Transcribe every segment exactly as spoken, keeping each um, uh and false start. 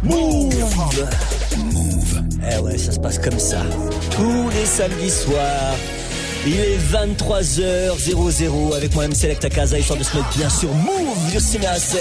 Move. Move. Eh ouais, ça se passe comme ça. Tous les samedis soirs. Il est vingt-trois heures avec moi-même Select à Casa, histoire de se mettre bien sur Move. Je sais assez.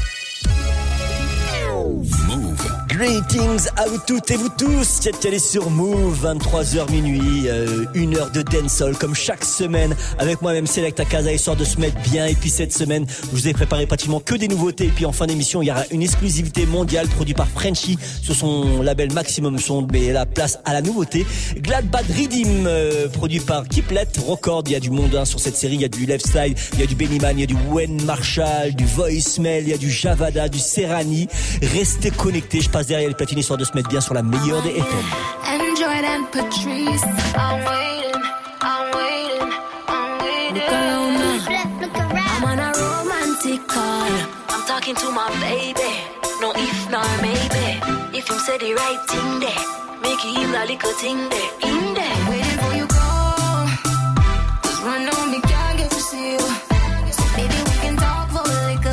Move. Greetings à vous toutes et vous tous. Tiens, allez sur Move, vingt-trois heures minuit, euh, une heure de dancehall comme chaque semaine avec moi-même Select à Casa, histoire de se mettre bien. Et puis cette semaine, je vous ai préparé pratiquement que des nouveautés. Et puis en fin d'émission, il y aura une exclusivité mondiale produite par Frenchy sur son label Maximum Sound, mais la place à la nouveauté. Glad Bad Redeem, euh, produit par Kiplet Record. Il y a du monde hein, sur cette série. Il y a du Lifestyle, il y a du Benny Man, il y a du Wayne Marshall, du Voicemail, il y a du Javada, du Serrani. Restez connectés, je passe derrière les platines histoire de se mettre bien sur la meilleure des F M. Enjoy and Patrice, I'm waiting, I'm waiting, I'm waiting. Look around now, look around. I'm on a romantic call. I'm talking to my baby, no if nor maybe. If you say the right thing there, make it in a little thing there, in there. I'm waiting for you call, 'cause right now me can't get to see you. So maybe we can talk for a little,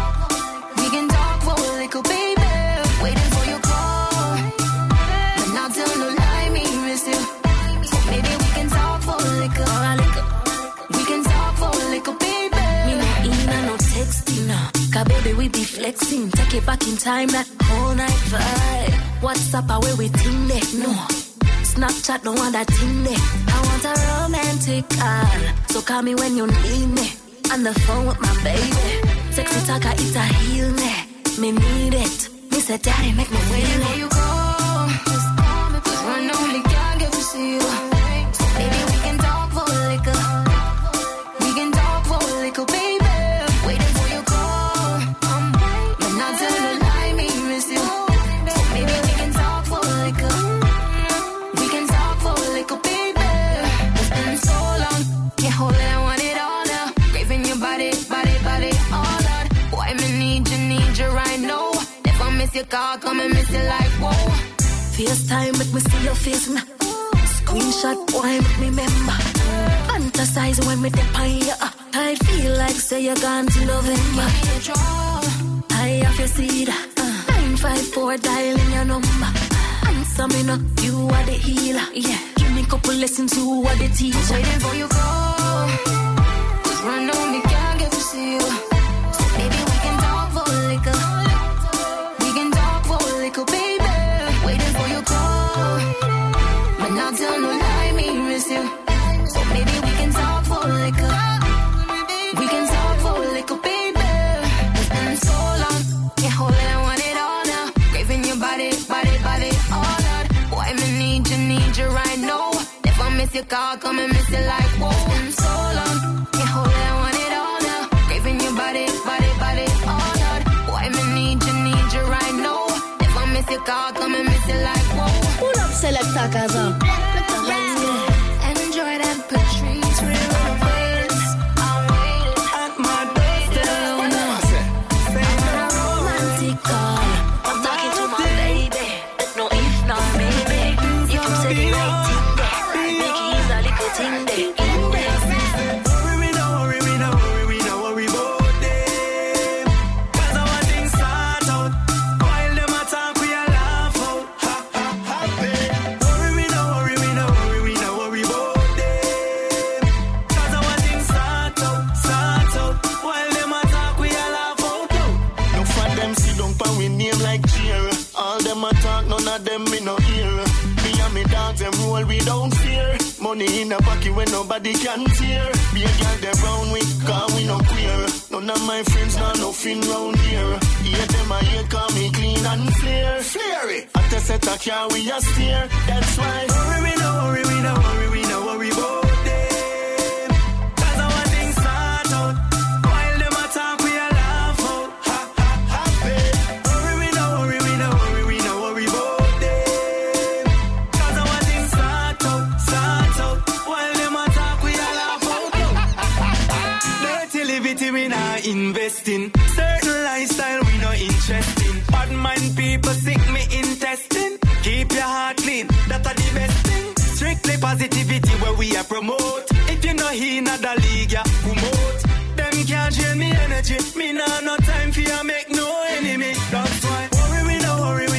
we can talk for a little, baby. Waiting for your call, but not tell no lie, me miss you. So maybe we can talk for a little, a little. We can talk for a little, baby. Me no in and no texting, no. 'Cause baby we be flexing, take it back in time, that whole night vibe. WhatsApp away we think that, no. Snapchat no want that thing there. I want a romantic call, so call me when you need me. On the phone with my baby, sexy talker it's a heal me. Me need it. Me said, daddy, make me wait for you go. Just call me, 'cause right now me can't get to see you. So maybe we can talk for a little. We can talk for a little, baby. Waiting for you call. I'm waiting, but not tell no lie, me miss you. So maybe we can talk for a little. We can talk for a little, baby. It's been so long, can't hold it, I want it all now. Craving your body, body, body, all out. Boy, me need you, need you right now. Miss your car, come and miss it like whoa. FaceTime, make me see your face now. Screenshot, boy, make me remember. Fantasize when me dip on you. I feel like say you're gone to loving me. I have your seed. nine five four dialing your number. Answer me now, you are the healer. Yeah, give me a couple lessons, you are the teacher. Waiting for you call, 'cause right now me can't get to see you. So maybe we can talk for a little. Little baby, waiting for your call, but not tell no lie, me miss you. So maybe we can talk for a little. We can talk for a little, baby. It's been so long, can't hold it, I want it all now. Craving your body, body, body, all out. Boy, me need you, need you right now. If I miss your call, come and miss it like whoa. It's been so long, can't hold it, I want it all now. Craving your body, body, body, all out. Boy, me need you, need you right now. Miss your car, come and miss it like whoa. Pull up, Select a Casa. Enjoy that Patrice, real ways. I'm waiting at my doorstep. I'm on a romantic call. I'm talking to my baby, no if, no maybe. If you say the right thing there, make it easy, little thing there. Money in a pocket when nobody can tear. Be a girl them round with, cause we no queer. None of my friends not nothing round here. Yeah, them a here call me clean and flare. Flare it. At the set a car we a steer. That's why. Worry we no worry, we no worry, we no worry about them. Cause our things start out. While them a talk we a laugh out. Ha ha happy. Worry we no worry, we no worry, we no worry about them. Cause our things start out, start out. While them a talk we a laugh out. Dirty liberty we not investing. Certain lifestyle we no interest in. Bad mind people sick me intestine. Keep your heart clean, that's the best thing. Strictly positivity where we are promote. If you know he not the league, yeah, promote. Them can't drain me energy. Me nah no time for you make no enemy. That's why worry we no worry we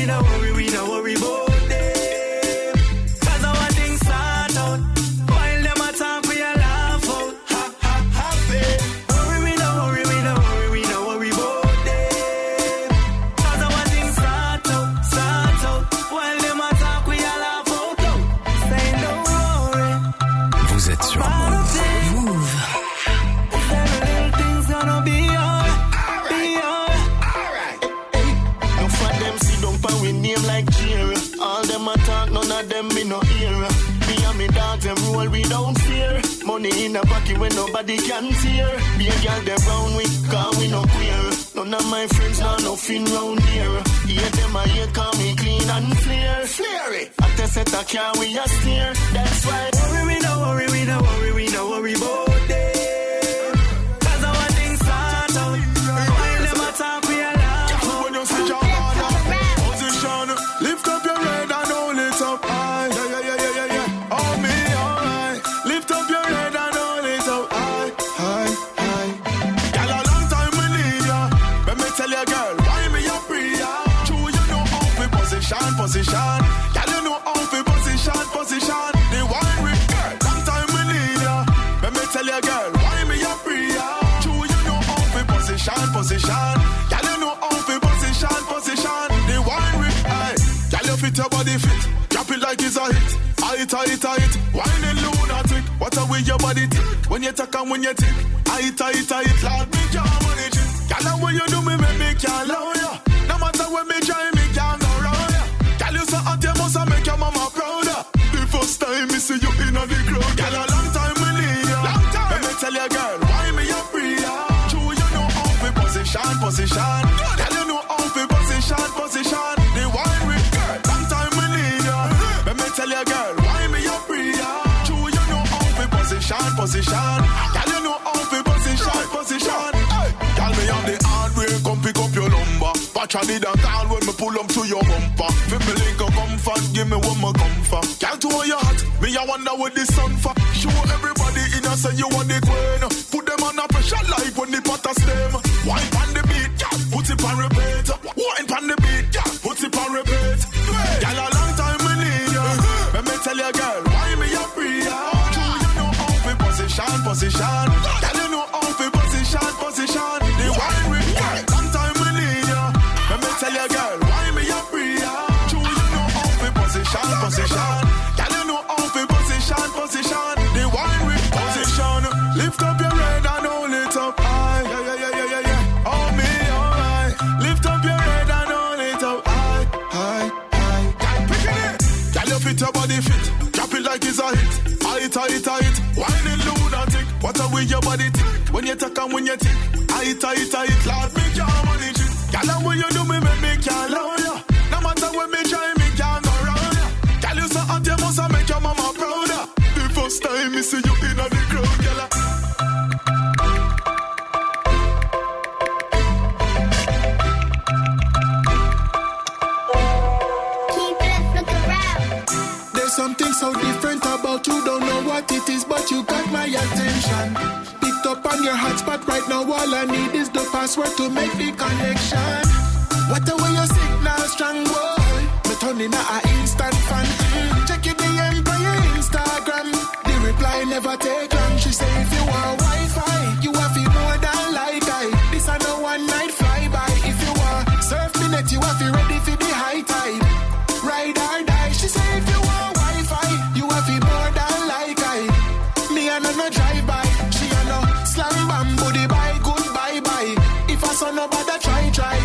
like cheer. All them attack, none of them me no hear. Me and me dogs them roll without fear. Money in the pocket when nobody can tear. Be a girl them round we, cause we no queer. None of my friends now nothing round here. Yeah, them a here call me clean and flare. Flare it. At the set a car we a steer. That's why worry we no worry, we no worry, we no worry about them. Cause our things start out. While them attack we a laugh. When you see your position, lift up your head and hold it up high. Yeah, yeah, yeah, yeah, yeah. Oh me, alright. Lift up your head and hold it up high, high, high. Girl, a long time we need ya. Let me tell you, girl, why me a prayer? True, you know how we position, position. Girl, you know how we position, position. The wine with girl, long time we need ya. Let me tell you, girl, why me a prayer? True, you know how we position, position. Girl, you know how we position, position. The wine with eye. Girl, you fit your body fit. Drop it like it's a hit. Height, height, height. Wine and lunatic. What a way your body tick. When you talk and when you tick. Height, height, height. Lord, me can't manage it. Girl, the way you do me, make me can't love ya. No matter when me try, me can't go round ya. Girl, you so hot, you must make your mama prouder. The first time me see you in the crowd. Girl, a long time we need ya. Long time. Let me tell you, girl, why me a free ya? True, you know how we position, position. Girl, you know how we position, position. The wine with girl, long time we need ya. Let me tell you, girl, why me a free ya? True, you know how we position, position. Girl, you know how we position, position. Hey, girl, me on the hard way, come pick up your number. Watch I need a call when me pull up to your bumper. Feel me link a comfort, give me one more comfort. Girl, to all your heart, me I wonder what the sun for. Show everybody in us say you want the queen. Put them on a pressure like when the pot a stem. Wine pan the beat, girl, put it on repeat. Wine pan the beat, girl, put it on repeat. Girl, a long time we need ya. Let me tell you, girl, why me a free ya? True, you know how we position, position. Girl, you know how we position, position. The wine with girl, long time we need ya. Let me tell you, girl, why me a free ya? True, you know how we position, position. Girl, you know how we position, position. The wine with position. Lift up your head and hold it up high. Yeah, yeah, yeah, yeah, yeah, yeah. Oh me, alright. Lift up your head and hold it up high, high, high. Girl, picking it. Girl, you fit your body fit. Drop it like it's a hit. Height, height, height. Whining lunatic. What a way your body tick. When you talk and when you tick. Height, height, height. Lord, me can't manage it. Girl, the way you do me, make me can't love ya. No matter when me try, me can't go round ya. Girl, you so hot, you must make your mama prouder. The first time me see you in the crowd, girl. There's something so different about you, don't know what it is, but you got my attention. Picked up on your hotspot right now, all I need is the password to make the connection. What the way you signal strong, boy. Me turn in a instant fan. Mm. Check your D M by your Instagram. The reply never take long. She say if you want Wi-Fi, you have it more than like I. This a no one night flyby. If you want surf me net, you have it ready for the high tide. Ride or die. She say if you want Wi-Fi, you have it more than like I. Me and no drive by. She a no slam bamboo the bye goodbye bye. If I saw nobody try try.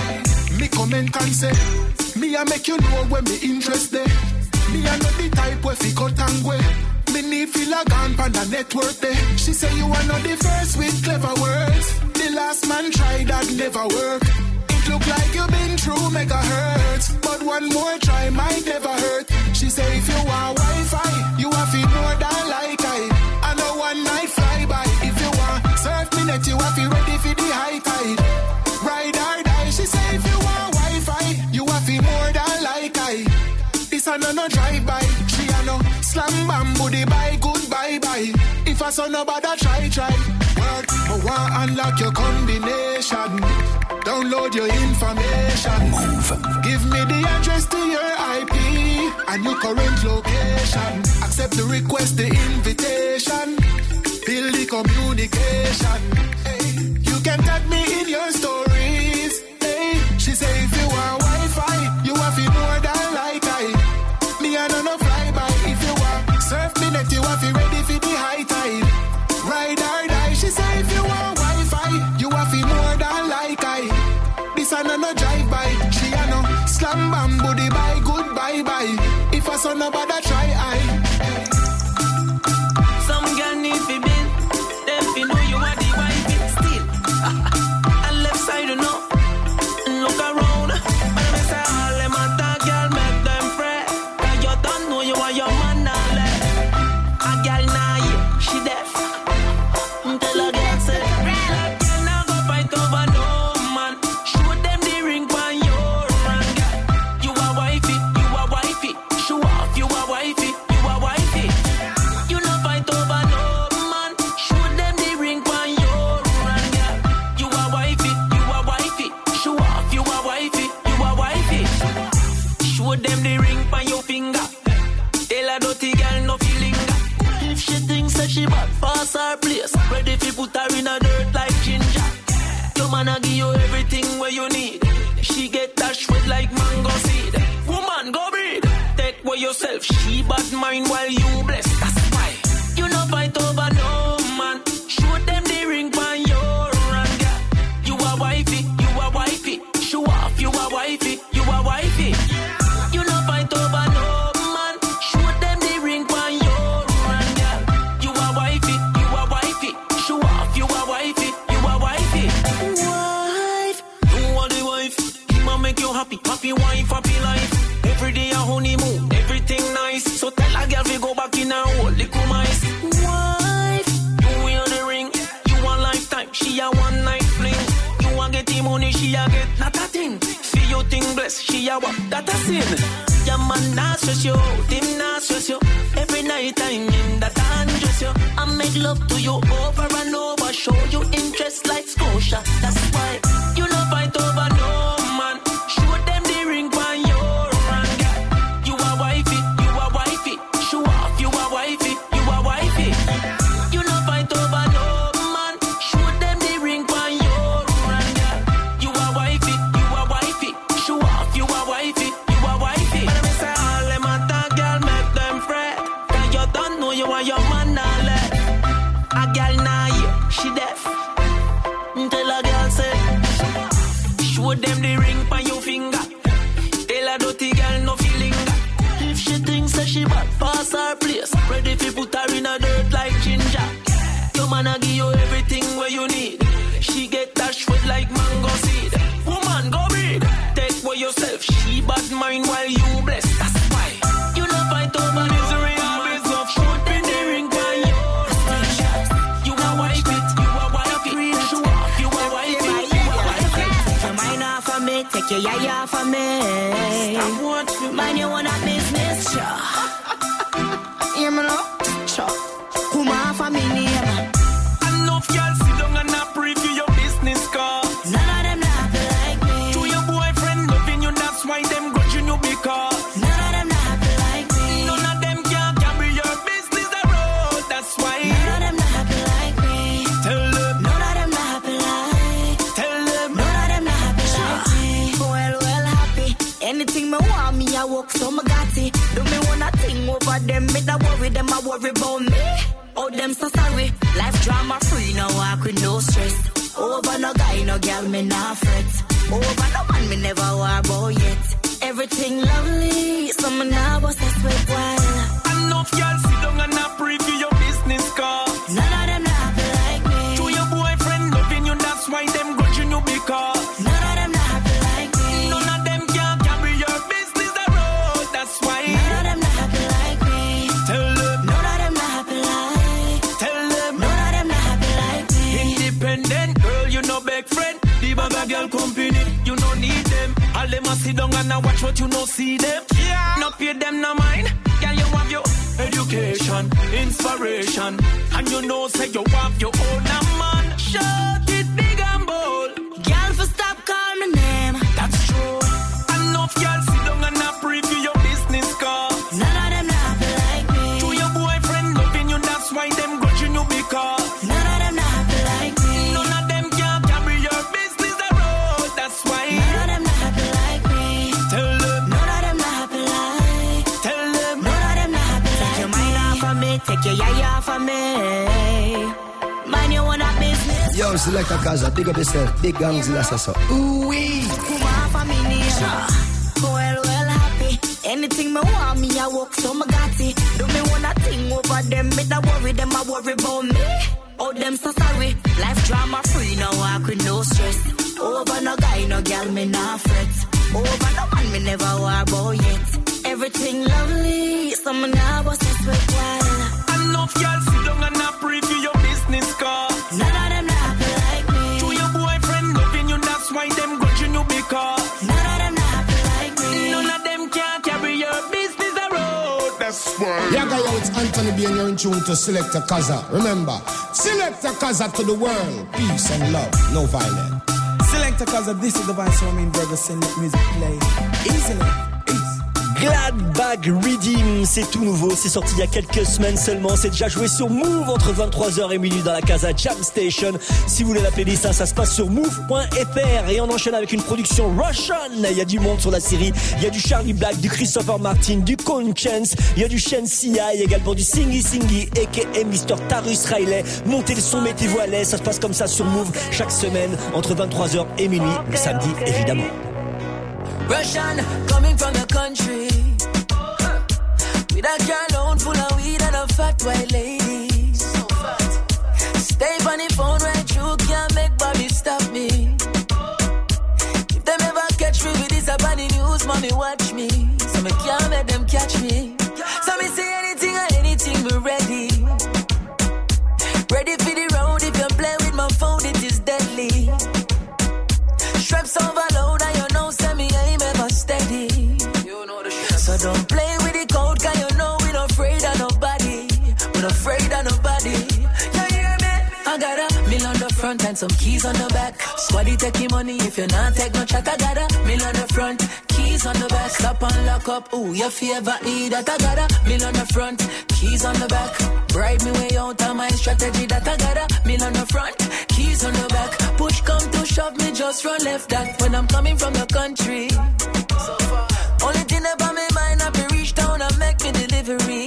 Me comment and say, me a make you know when me interested. Me a not the type where fi cut and go. Me need feel a gun pan the network there. She say you are not the first with clever words. The last man tried that never work. It look like you been through megahertz, but one more try might never hurt. She say if you want Wi-Fi, you have it more than like I. I know one night flyby. If you want surf me net, you have it ready for the high tide. Ride or die. She say if you want Wi-Fi, you have it more than like I. This a no no drive by. She a no slam bamboo the bye goodbye bye. If I saw nobody try try. Word, I want unlock your combination. Download your information. Move. Give me the address to your I P and your current location. Accept the request, the invitation. Build the communication. Hey. You can tag me in your stories. Hey. She say if you want Wi-Fi, you have it more than like I. Me I don't know flyby. If you want surf me net, you have it ready for the high tide. Ride or die. She say if you want Wi-Fi, you have it more than like I. This I no no drive by. She a no slam bam booty bye goodbye bye. If I saw nobody try I. Some girl need to be, them fi know you are the wife still. And left side you know, look around. And I say all them a talk, girl make them fret. 'Cause you don't know you are your man now left. A girl now yeah, she deaf. Tell a girl say, a girl now go fight over no man. Show them the ring on your hand. You are wifey, you are wifey. Show off, you are wifey, you are wifey. You no fight over no man. Show them the ring on your hand. You are wifey, you are wifey. Show off, you are wifey, you are wifey. Show them the ring on your finger. Tell a dirty girl no feeling. If she thinks that she bad, pass her place. Ready if you put her in a dirt like ginger. Your man a give you everything where you need. She get that sweat like mango seed. Woman, go breathe. Take for yourself. She bad mind while you bless. That's why you no fight over no man. Show them the ring on your hand. You are wifey, you are wifey. Show off, you are wifey, you are wifey. You no fight over no man. Show them the ring on your hand. You are wifey, you are wifey. Show off, you are wifey, you are wifey. Wife, you are the wife. I'ma make you happy, happy wife, happy life. Every day a honeymoon, everything nice. So tell a girl we go back in her hole, little mice. Wife, you wear the ring. You want lifetime, she a one night fling. You want get the money, she a get not a thing. Feel you thing blessed, she a what that a sin. Your man not stress you, him not stress you. Every night I'm in that undress you. I make love to you over and over. Show you interest like Scotia. That's why you no fight over no man. Show them the ring on your hand. You are wifey, you are wifey. Show off, you are wifey, you are wifey. You no fight over no man. Show them the ring on your hand. You are wifey, you are wifey. Show off, you are wifey, you are wifey. But I say all them a talk, girl make them fret. 'Cause you don't know you are your man now left. A girl now yeah, she deaf. Tell a girl say, show them the ring on your finger. Tell a dirty girl no feeling. If she thinks that she bad, pass her place. Ready if you put her in a dirt like ginger. Your man a give you everything where you need. She get that sweat like mango seed. Woman, go breathe. Take for yourself. She bad mind while you bless. That's why you no fight over misery. Always love. Show them the ring on your hand. You are wifey, you are wifey. Show off, you are wifey, you are wifey. Take your mind off of me, take your yaya off of me. Mind you want a business, sure. Hear me now? Sure. Come off of me name. Enough girls sit down and a pray for your business cause None of them not happy like me. to your boyfriend loving you, that's why them grudging you because None of them not happy like me. none of them can carry your business the road. That's why None of them not happy like me. tell them, None of them not happy like. tell them. None of them not happy like me. Well, well, happy. Anything me want, me I work so me got it. Do me wanna thing over them, me da worry them, I worry about me. Oh, them so sorry. Life drama free, no walk with no stress. Over no guy, no girl, me not fret. Over no man, me never war about yet. Everything lovely, so me now was a sweat while. Enough girls sit down and a pray for your business cause None of them not happy like me. to your boyfriend loving you, that's why them grudging you because None of them not happy like me. none of them can carry your business the road. That's why None of them not happy like me. tell them, None of them not happy like. tell them. None of them not happy like me. Independent girl, you no big friend. The bag of girl company, you no need them. All them a sit down and a watch what you no see them. Yeah. No pay them no mind. Girl, you have your education, inspiration, and you know say you have your own a man. Shut it big and bold. Girl, for stop call me name. That's true. Enough girl sit down and a pray for your business cause None of them not happy like me. to your boyfriend loving you, that's why them grudging you because None of them not happy like me. none of them can carry your business the road. That's why None of them not happy like me. tell them, None of them not happy like. tell them. None of them not happy like. Take your mind off of me, take your yaya off of me. Mind you want a business. Yo, select a Gaza, big up yourself, big gangs in Assasa. Ooh wee. Come off of me name. Well, Anything me want me, I walk so me got it. Do me wanna think over them, me da worry them, I worry about me. Oh, them so sorry. Life drama free, no walk with no stress. Over no guy, no girl, me nah fret. Over no man, me never war about yet. Everything lovely, so me nah bust a sweat while. Enough y'all sit down and not preview your business card. None of them happy like me. To your boyfriend loving you, that's why them grudging you because. None of them happy like me. None of them can carry your business around. That's why. Yeah, guy, it's Anthony B and you're in tune to Selector Kaza. Remember, Selector Kaza to the world. Peace and love, no violence. Selector Kaza, this is the voice from in Burger, send that music play. Easily. Gladbag Redeem, c'est tout nouveau, c'est sorti il y a quelques semaines seulement, c'est déjà joué sur Move entre vingt-trois heures et minuit dans la Casa Jam Station. Si vous voulez la playlist, ça, ça se passe sur move point f r et on enchaîne avec une production Russian. Il y a du monde sur la série, il y a du Charlie Black, du Christopher Martin, du Conscience, il y a du Shen Sia, il y a également du Singy Singy aka mister Tarus Riley. Montez le son, mettez-vous à l'aise, ça se passe comme ça sur Move chaque semaine entre vingt-trois heures et minuit, le samedi évidemment. Russian, coming from the country, with a car load full of weed and a fat white lady. So fat. Stay on the phone right through, can't make Bobby stop me. If them ever catch me with this about the news, mommy watch me. So me can't let them catch me. So me say anything or anything, me ready. Ready for the road, if you play with my phone, it is deadly. Straps overload and you know, send me aim ever steady. You know the shit. So don't play with the code, cause you know we not afraid of nobody. We not afraid of nobody. You hear me? I got a mill on the front and some keys on the back. Squaddy taking money if you not take no chat. I got a mill on the front, keys on the back. Stop and lock up, ooh, you favor eat that. I got a mill on the front, keys on the back. Bribe me way out of my strategy that I got a mill on the front, keys on the back. Push come to shove me, just run left that when I'm coming from the country. So far. Only thing about me mind, I be reach down and make me delivery.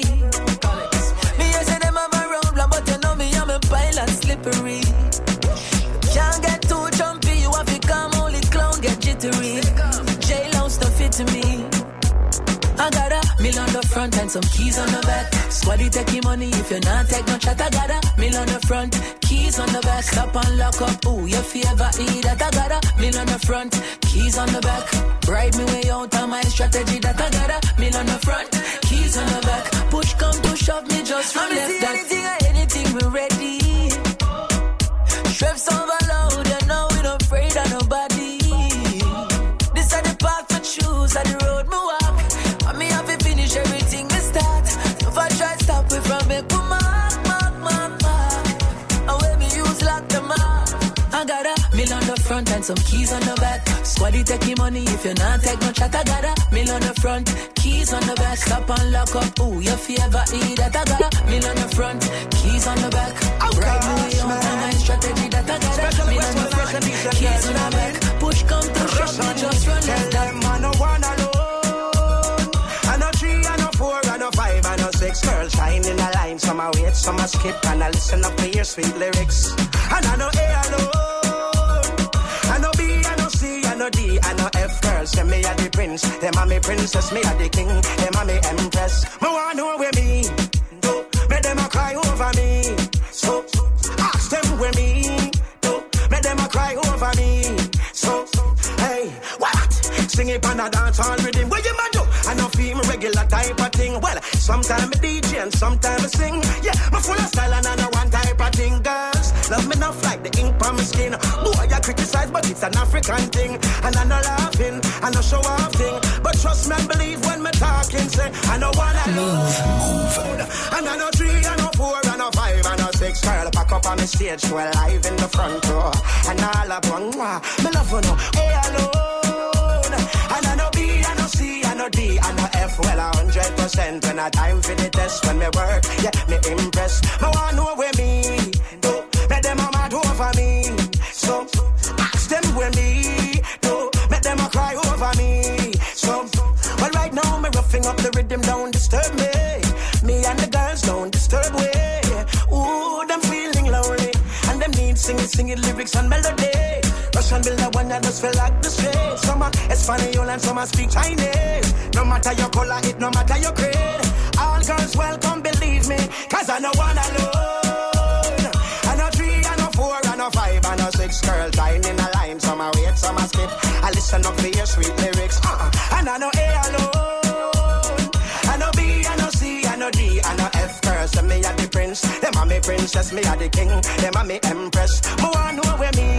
Me I say them have a roadblock, but you know me, I'm a pilot slippery. Can't get too jumpy, you have to come, only clown get jittery. J-Lo stuff it to me. I got a mill on the front and some keys on the back. Squaddy taking money if you not take no chat. I got a mill on the front, keys on the back. Stop and lock up, ooh, you favor eat that. I got a mill on the front, keys on the back. Bribe me way out of my strategy that I got a mill on the front, keys on the back. Push come to shove me, just from left that. Anything or anything, we ready. Straps overload, you know we not afraid of nobody. This are the path to choose, are the road me walk. Me have to finish everything we start. If I try stop it from me, come on, mark, mark, mark. And when me use lock them up. I got a mill on the front and some keys on the back. Squaddy taking money if you not take no chat. I got a mill on the front, keys on the back. Stop and lock up, ooh, you favor eat that. I got a mill on the front, keys on the back. Right me on my strategy that I got a mill on the front, keys on the back. Push come to shove me, just run left that. Five and a six girls shine in a line. Some I wait, some I skip, and I listen up to your sweet lyrics. And I know A alone. I know B, I know C, I know D, I know F girls. Say me are the prince, them are me princess, me are the king, them are me empress. Me want know where me do, make them a cry over me. So ask them where me do, make them a cry over me. So hey, what? Sing it on a dance hall rhythm. Where you man do? I know feel me regular type of thing. Well, sometimes I D J and sometimes I sing. Yeah, my full of style and I know one type of thing. Girls, love me enough like the ink on my skin. Boy, I criticize, but it's an African thing. And I know laughing, I know show off thing. But trust me and believe when me talking, say, I know one I love. And I know three, I know four, I know five, I know six. Girl, pack up on the stage, we're live in the front row. And all up one, me love you know, hey, hello. And I know B, I know C, I know D, I know F, well a hundred percent. When I time for the test, when me work, yeah, me impress. Me want know where me do, make them a mad over me. So ask them where me do, make them a cry over me. So well right now me roughing up the rhythm, don't disturb me. Me and the girls don't disturb way. Ooh, them feeling lonely, and them need singing, singing lyrics and melody. Russian build a one that just feel like the street. Summer, it's funny, you like and some a speak Chinese. No matter your color, it no matter your grade. All girls welcome, believe me, cause I know one alone. I know three, I know four, I know five, I know six girls dying in a line. Some a wait, some a skip. I listen up for your sweet lyrics. Uh-uh. And I know A alone. I know B, I know C, I know D, I know F girls. Them me are the prince, them are me princess, me are the king, them are me empress. Me want know where me.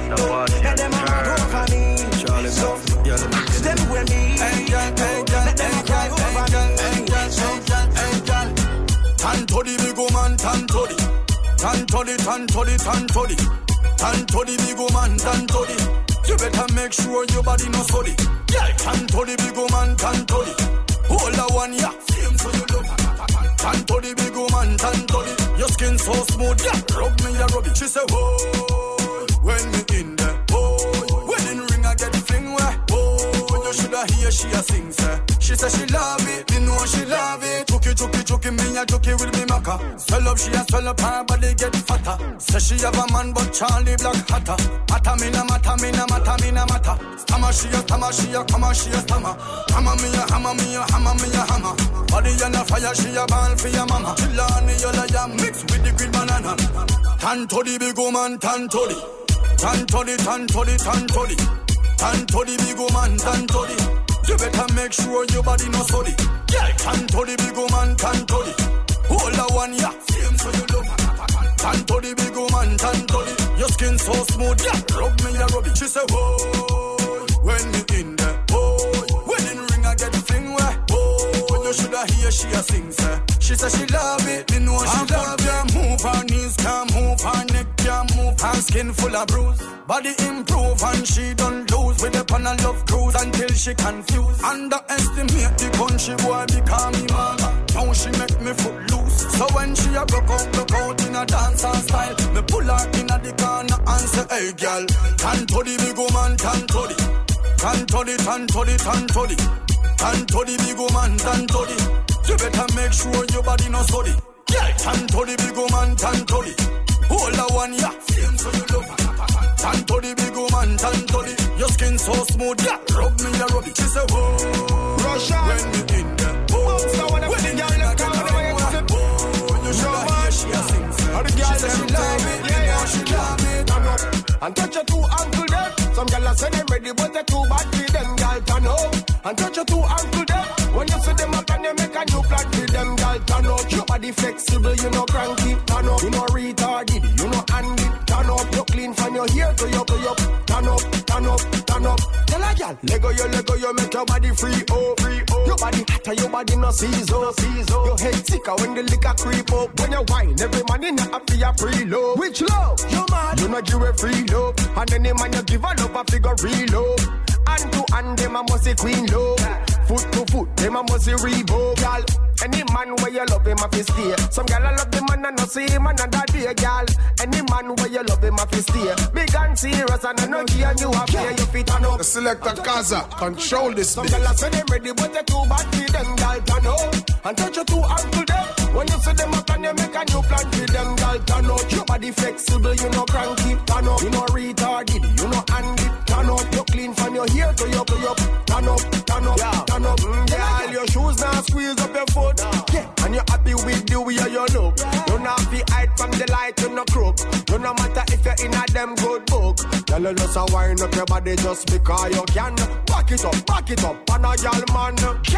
Let them out over me. So ask them where me. Let them cry over me. So angel, tan to the big woman, tan to the, tan to the, tan to the, tan to the, tan to the big woman, tan to the. You better make sure your body no sorry. Yeah, tan to the big woman, tan to the. Hold the one, yeah. Same so you love. Tan to the big woman, tan to the. Your skin so smooth, yeah. Rub me, yeah, rub it. She say, whoa, when me in there, whoa. Wedding ring I get fling where, whoa. You shoulda hear she a sing, sir. She say she love it, me know she love it. Chucky, chucky, chucky, me a chucky with me maca. Swell up, she a swell up, her body get fatter. Say she have a man, but Charlie Black hotter. Matter me na matter, me na matter, me na matter. Stammer, she a stammer, she a come she a stammer. Hammer me a hammer, me a hammer, me a hammer. Body on a fire, she a ball for your mama. Chillani, you like ya mix with the green banana. Tan to the big woman, tan to the. Tan to the, tan to the, tan to the. Tan to the big woman, tan to the. You better make sure your body no sorry. Yeah, tan to the big woman, tan to the. Hold the one, yeah. Same so you love. Tan to the big woman, tan to the. Your skin so smooth, yeah. Rub me, yeah, rub it. She say, whoa, when me in there, whoa. Wedding ring I get fling where, whoa. You shoulda hear she a sing, sir. She say she love it, me know she and love it. Move her knees, can't move her neck, can't move her skin full of bruise. Body improve and she don't lose. With the pan and love cruise until she confused. Underestimate the country boy become me mama. Now she make me foot loose. So when she a broke out, broke out in a dancer style, me pull her in a the corner and say, hey girl, tan to the big woman, tan to the, tan to the, tan to the, tan to the, tan to the big woman, tan to the. You better make sure your body no sorry. Yeah, tan to the big woman, tan to the. Hold the one, yeah. Same so you love. Tan to the big woman, tan to the. Your skin so smooth, yeah. Rub me, yeah, rub it. She say, whoa, Russia. When me in there, whoa. So when the girl them come away, whoa. You should hear she a sing. She say she love it, yeah, yeah, she love it. Turn up and touch your two ankle them. Some gyal say them ready, but they too bad for them. Gyal turn up and touch your two ankle them. When you see them up and you make a new plan for them, gyal turn up. Your body flexible, you know cranky. Turn up, you know retarded, you know handy. Turn up, you clean from your hair to your to your. Turn up, turn up, turn up. Tell a gyal, Lego you, Lego you, make your body free, oh, free, oh. Your body hotter, your body no season, no season. Your head sicker when the liquor creep up. When you wine, every man in your happy a preload. Which love? You mad? You know give a free love, and any man you give a love a figure real love. Hand to hand, them a must say queen love. Foot to foot, them a must say Reebok, gal. Any man where you love him a fi stay. Some gal a love the man and no see him another day, gal. Any man where you love him a fi stay. Big and serious and I know gear you have here, you fit on up. The Selector Kaza, control this Some thing. gal a say them ready, but they too bad for them, gal. Turn up and touch your two ankle them. When you see them up and you make a new plan for them, gal. Turn up, your body flexible, you know cranky. Turn up, you know retarded, you know handy. Turn up, you clean from your hair to your to your. Turn up, turn up, yeah. Turn up, mm, yeah. Your shoes now squeeze up your foot. Yeah, and you're happy with the way you look. Yeah. You not be hide from the light, you no crook. You no matter if you're in a them good book. Tell you just a wind up your body just because you can. Back it up, back it up, and a y'all man.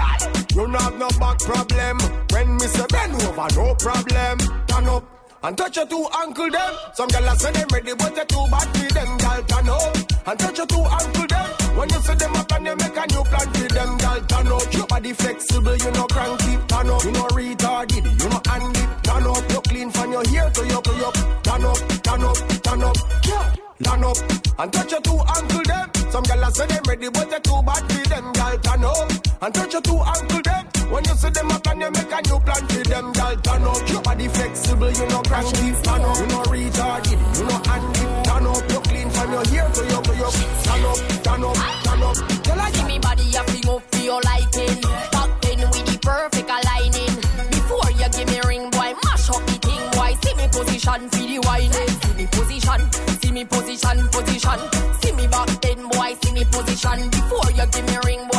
You not have no back problem. When me say bend over, no problem. Turn up and touch your two ankle them. Some gyal say them ready, but they too bad for them. Gyal turn up and touch your two ankle them. When you see them up and you make a new plan for them, gyal turn up. Your body flexible, you know cranky. Turn up, you know retarded, you know handy. Turn up, you clean from your hair to your to your. Turn up, turn up, turn up, yeah. Turn up and touch your two ankle them. Some gyal say them ready, but they too bad for them. Gyal turn up and touch your two ankle them. When you see them up and you make a new plan for them, gyal turn up. Your body flexible, you know cranky. Turn up, you know retarded, you know handy. Turn up, you clean from your hair to your to your. Turn up, turn up, turn up. Tell her give me body a fling up for your liking. Back then with the perfect aligning. Before you give me ring, boy, mash up the thing, boy. See me position for the whining. See me position, see me position, position. See me back then, boy, see me position. Before you give me ring,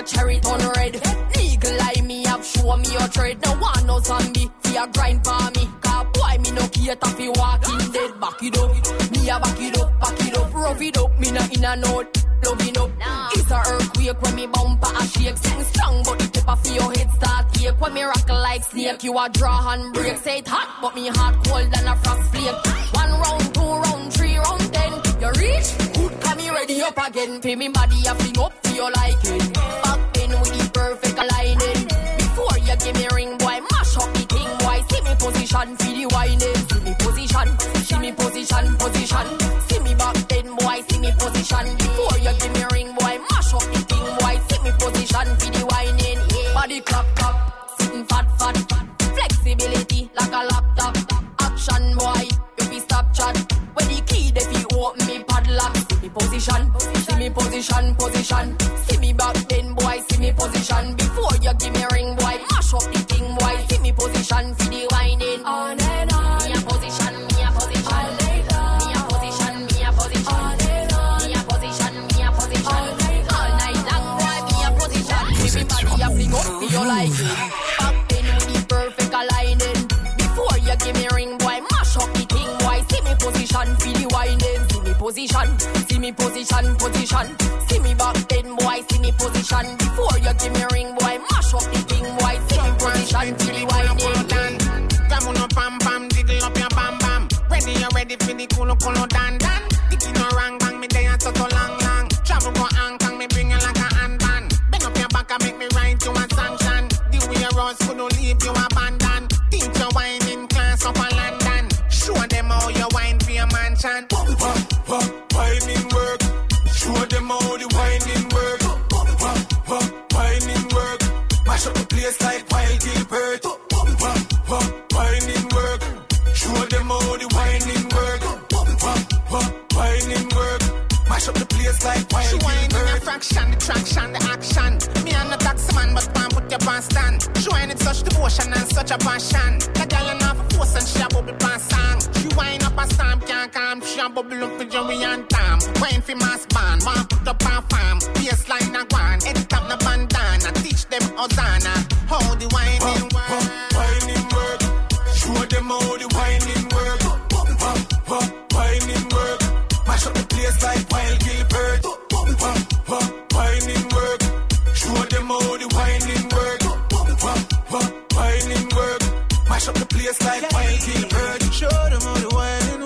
your cherry turn red. Legal eye me have show me your trade. No one no zombie, fi a grind for me. Cause boy me no cater fi walking dead. Back it up, me a back it up, back it up, rough it up. Me no in a note, loving up. It's a earthquake when me bumper a shake. Sing strong but the tip of your head start ache. When me rock like snake, you a draw and break. Say it hot but me heart cold than a frost flake. One round, two round, three round, ten. You reach, good, come me ready up again. Pay me body a fling up for your liking. Back in with the perfect aligning. Before you give me ring, boy, mash up the thing, boy. See me position, feel the whining. See me position, see me position, position. See me back then, boy, see me position. Before you give me ring, boy, mash up the thing, boy. See me position, feel the whining. Yeah. Body clap, clap, sitting fat, fat, fat. Flexibility like a laptop. Action, boy, you be stop chat. When the key, they be open me padlock. See me position, see me position, position. See me back then, boy, see me position. Before you give me ring, boy, mash up the thing, boy. See me position, for the whining. On and on. Me a position, me a position. Me a position, me a position. Me a position, me a position. All night long, boy, me a position. See me body a fling up, feel like it. Back then with the perfect aligning. Before you give me ring, boy, mash up the thing, boy. See me position, feel the whining. See me position, see me position, position. See me back then, boy, see me position. Before you give me ring, boy, mash up the thing, boy. See me position, feel the whining. Come on, pam pam, jiggle up your bam bam. Ready, you ready for the cool cool dan dan. Dicky no rang bang, me day and so so long long. Travel go hang kang, me bring you like a handband. Bend up your back and make me ride to a sanction. The way you rose couldn't leave you abandoned. Think you wine in class up a London. Show them how you wine for your mansion. Pop, pop, pop, whining work. Show them how the whining work. Pop, pop, pop, whining work. Mash up the place like Wild Gilbert. Pop, pop, pop, whining work. Show them how the whining work. Pop, pop, pop, whining work. Mash up the place like Wild She Gilbert. whine in a fraction, the traction, the action. Me and the taxi man, but man put your pants stand. Showing it such devotion and such a passion. The girl and half a force and she a bubble pants song. She whine up a stamp, can't calm. She a bubble up with Joey and Tom. Wine for mass band, man put up a farm. Baseline a guan, head top na bandana. Teach them Hosanna, how the whining work. Whining work. Show them how the whining work. Pop, pop, pop, whining work. Mash up the place like Wild Gilbert. Pop, pop, pop, whining work. Show them how the whining work. Pop, pop, pop, whining work. Mash up the place like Wild Gilbert. Show them how the whining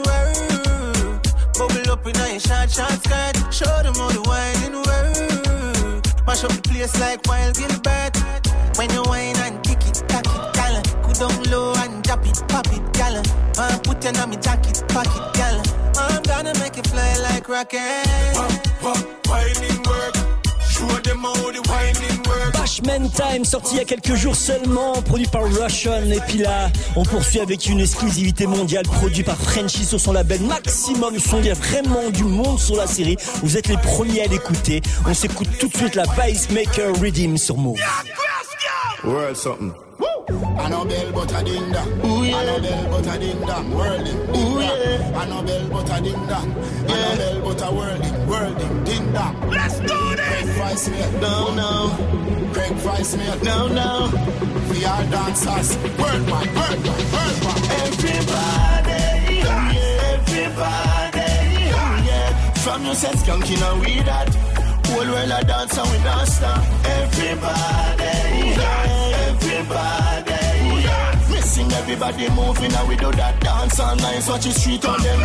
work. Bubble up in a short, short skirt. Show them how the whining work. Mash up the place like Wild Gilbert. When you whine and kick it, tack it, gala. Go down low and drop it, pop it, gala. Uh, put it on me jacket, pack it, gala. I'm gonna make it fly like rocket. Pop, pop, whining work. Show them how the whining work. Bashman Time, sorti il y a quelques jours seulement, produit par Russian. Et puis là, on poursuit avec une exclusivité mondiale produite par Frenchy sur son label Maximum Son. Il y a vraiment du monde sur la série. Vous êtes les premiers à l'écouter. On s'écoute tout de suite la Pacemaker Redeem sur Move. World something. Annabelle but a ding dong. Annabelle but a ding dong. Worlding. Ooh yeah. Annabelle but a ding dong. Annabelle but a worlding. Worlding. Ding dong. Let's do this. Craig Price me. No, no. Craig Price me. No, no. We are dancers. Worldwide. Worldwide. Worldwide. Everybody. Yeah. Everybody. Yeah. From your set skunking and we that. Whole world a dance and we don't stop. Everybody, yeah, everybody, yeah. Missing everybody moving and we do that dance all night. Watch the street on them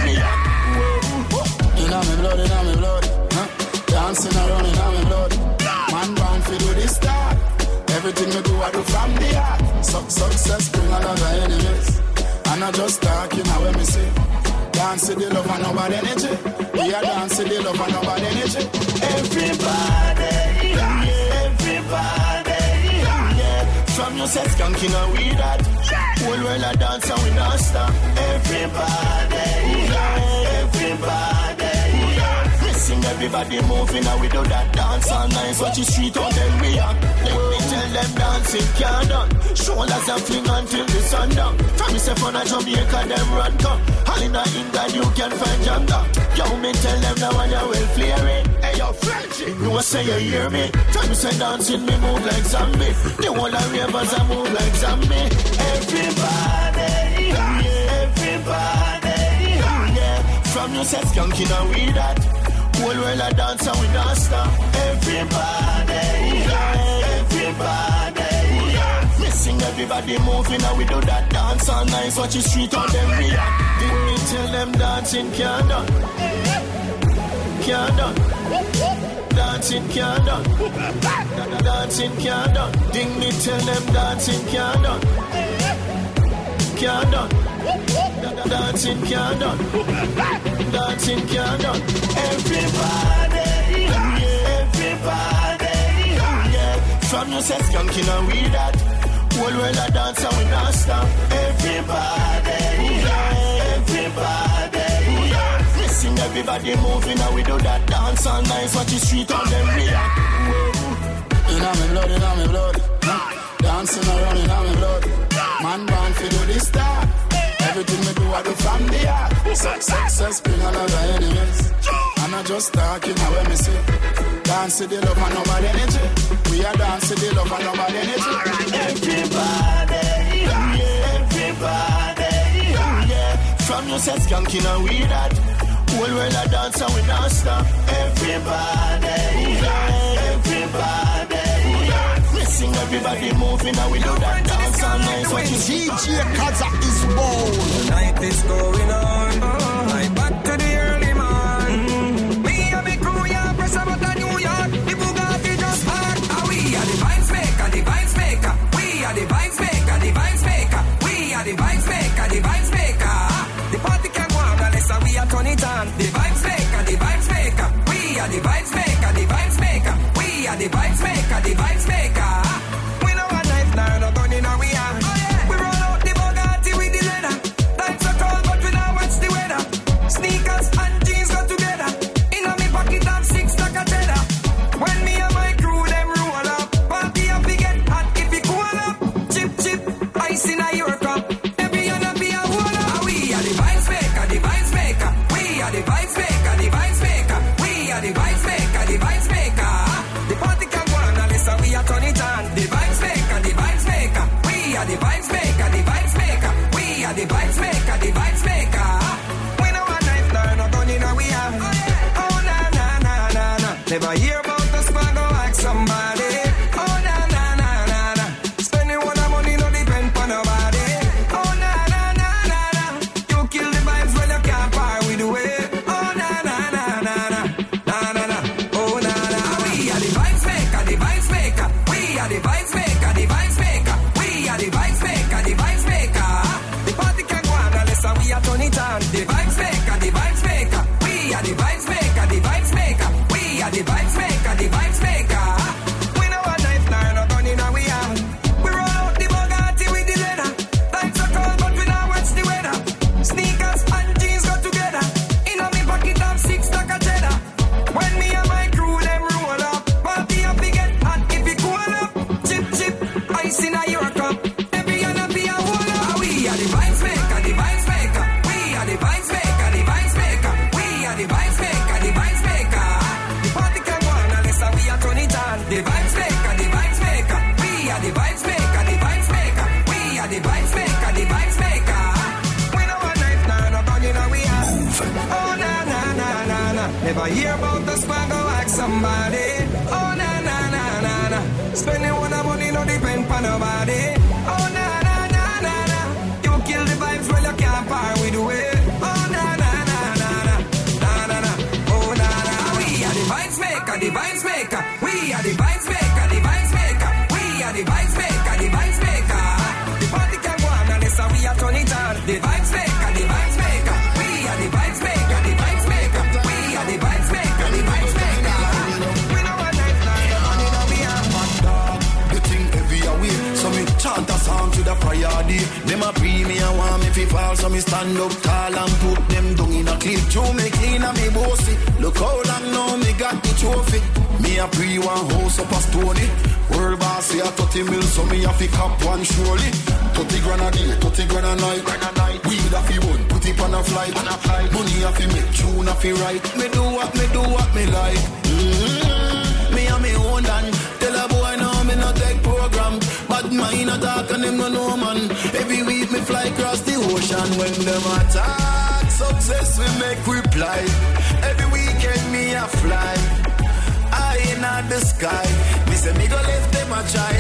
react. Inna me blood, inna me blood, huh? Dancing around inna me blood. Man born fi do this start. Everything me do I do from the heart. Suck success bring another enemies. And I just talk, you know what me say. Dance to the love and nobody energy. We are dance to the love and nobody energy. Everybody, yeah, everybody, yeah. From your set skunking and we that. Whole world a dance and we don't stop. Everybody, yeah, everybody, yeah. Missing everybody moving and we do that dance all night. Watch the street on them we are. Let me tell them dancing can't done. Shoulders and fling until the sun down. From yourself on a Jamaica them run come. All in a England you can find Janga. Yo me tell them now when you will flare it. Hey yo French. energy. You will say you hear me. Time you say dancing, me move like zombie. The whole of ravers I move like zombie. Everybody, yeah, everybody, yeah. From you say skunking and we that. Whole world a dance and we don't stop. Everybody, yeah, everybody, yeah. Me sing everybody moving and we do that dance all nice. Watch the street on them react. Did me tell them dancing can't done. Can't done. Dancing can't done. Dancing can't done. Ding me tell them dancing can't done. Can't done. Dancing can't done. Dancing can't done. Everybody, yeah, everybody, yeah. From you say skunking and we that. Whole world a dance and we not stop. Everybody, yeah, everybody, yeah. We sing everybody moving and we do that dance all nice. Watch the street on them react. Inna me blood, inna me blood. Dancing around inna me blood. Man born fi do this stuff. Everything me do I do from the heart. Success bring a lot of enemies. I'm not just talking how when me say. Dance to the love and nobody energy. We are dancing to the love and nobody energy. Everybody, yeah, everybody, yeah. From you say skunking and we that. Whole world a dance and we don't stop. Everybody, yeah, everybody, yeah. We sing everybody moving and we do that dance all nice. What you D J Kaza is bold. The night is going on. Right back to the early morning. Me and me crew, yeah, press about the New York. The Bugatti just parked. Ah, we are the vibes maker, the vibes maker. We are the vibes maker, the vibes maker. We are the vibes maker, the vibes maker. The party can go on unless we are turn it on. The vibes maker, the vibes maker. We are the vibes maker, the vibes maker. We are the vibes maker, the vibes maker. We know a knife now, no gun in our we are. We roll out the Bugatti with the leather. Times are cold, but we now watch the weather. Sneakers and jeans go together. In a me pocket have six stack of cheddar. When me and my crew them roll up, party up we get hot if we cool up. Chip chip, ice in a your cup. Every and a be a whole up. We are the vibes maker, the vibes maker. We are the vibes maker, the vibes maker. We are the vibes maker, the vibes maker. The party can go on unless we are turn it on. The vibes maker, the vibes maker. We are the vibes maker, the vibes maker. We are the vibes maker, the vibes maker. We know a knife, now no gun in a we are. Oh na na na na na. Never hear about the squad go like somebody. Oh na na na na na. Spending all the money no depend on nobody. Oh na na na na na. You kill the vibes when you can't par with the way. Oh na na na na na. Na na na. Oh na na. We are the vibes maker, the vibes maker. We are the vibes maker, the vibes maker. We are the vibes maker, the vibes maker. The party can go on unless we are turn it on. The vibes maker, the vibes maker. We are the vibes maker, the vibes maker. We are the vibes maker, the vibes maker. We know a knife now, no gun in a we are. We roll out the Bugatti with the leather. Times are cold, but we now watch the weather. Sneakers and jeans go together. In a me pocket have six stack of cheddar. When me and my crew them roll up, party up we get hot if we cool up. Chip chip, ice in a your cup. Every and a be a whole up. We are the vibes maker, the vibes maker. We are the vibes maker, the vibes maker. We are the vibes maker, the vibes maker. The party can go on unless we are turn it on. The vibes maker, the vibes maker. We are the vibes maker, the vibes maker. We are the vibes maker, the vibes maker. We know a knife now, no gun in a we are. Oh na na na na na. Never hear about the squad go like somebody. Oh na na na na na. Spending all the money no depend on nobody. Oh na na na na na. You kill the vibes when you can't par with the way. Oh na na na na na. Na na na. Oh na na. We are the vibes maker, the vibes maker. We are the vibes maker, the vibes maker. We are the vibes maker, the vibes maker. The party can go on unless we are turn it on. The vibes maker, the vibes maker. We are the vibes maker, the vibes maker. We are the vibes maker, the vibes maker. We know a night now, money now we are. The thing heavy away, so me chant a song to the prayer day. Them a pre me and want me fi fall, so me stand up tall and put them down in a clip. Joe me clean and me bossy. Look how long now me got the trophy. Me a pre one house up a stony. World boss say a thirty mil, so me a fi cap one surely. Thirty grand a day, thirty grand a night. Weed a fi one, put it on a flight. Money a fi make, tune a fi right. Me do what me do what me like. Mm-hmm. But mine attack and them no know man. Every week me fly across the ocean. When them attack, success we make reply. Every weekend me a fly. I in the sky. Me say me go left them a try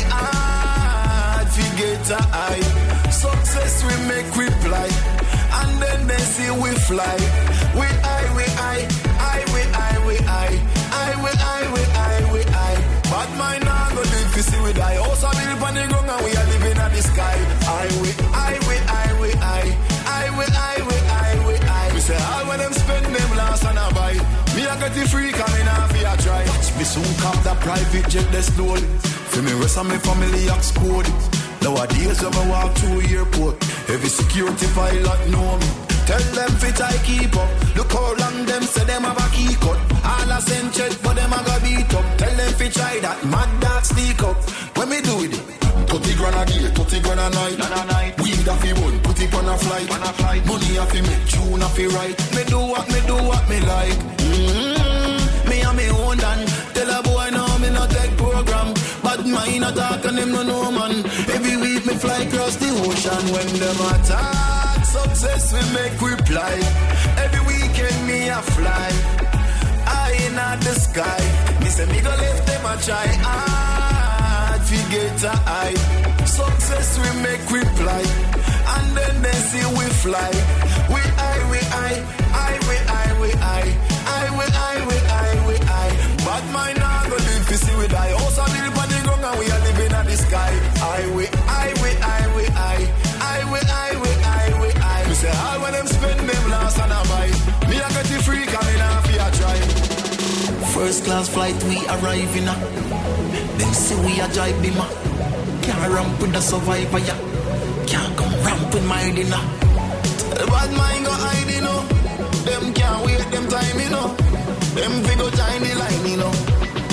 hard. Forget a eye. Success we make reply. And then they see we fly. We I, we I, I, we I, we I, I, we I, we I, we I. But mine now go live to see we die. Also build upon the ground and we are living at the sky. I, we I, we I, we I, I, we I, we I, we I. We say all when them spend them last and I buy. Me I get the free coming off here try. Watch me soon cop the private jet they slowly. For me rest of my family ask code. Nowadays when I walk through airport, every security pilot know me. Tell them fit I keep up. Look how long them say them have a key cut. All I send check but them a go beat up. Tell them fit try that mad dog sneak up. When me do with it, thirty grand a day, thirty grand a night. night. Weed a fi one, put it on a flight. On a flight. Money a fi make, tune a fi right. Me do what me do what me like. Mm-hmm. Me a me own done. Tell a boy now me not take program. But mine attack and them no know man. Every week me fly across the ocean. When them attack, success we make reply. Every weekend me a fly. I in the sky. Me say me go left them a try hard. Forget a eye. Success we make reply. And then they see we fly. We I, we I, I, we I, we I, I, we I, we I, we I. But mine now go live to see we die. Also live on the ground and we are living at the sky. I, we I, we I, we I, I, we I, we I, we I. We say all when them spend them last and I buy. Me I get the free coming off here try. First class flight we arrive in a. Them say we a jive bima. Can't ramp with the survivor ya. Can't come ramp with my dinner. Bad mind go hide you know. Them can't wait them time you know. Them figure join the line you know.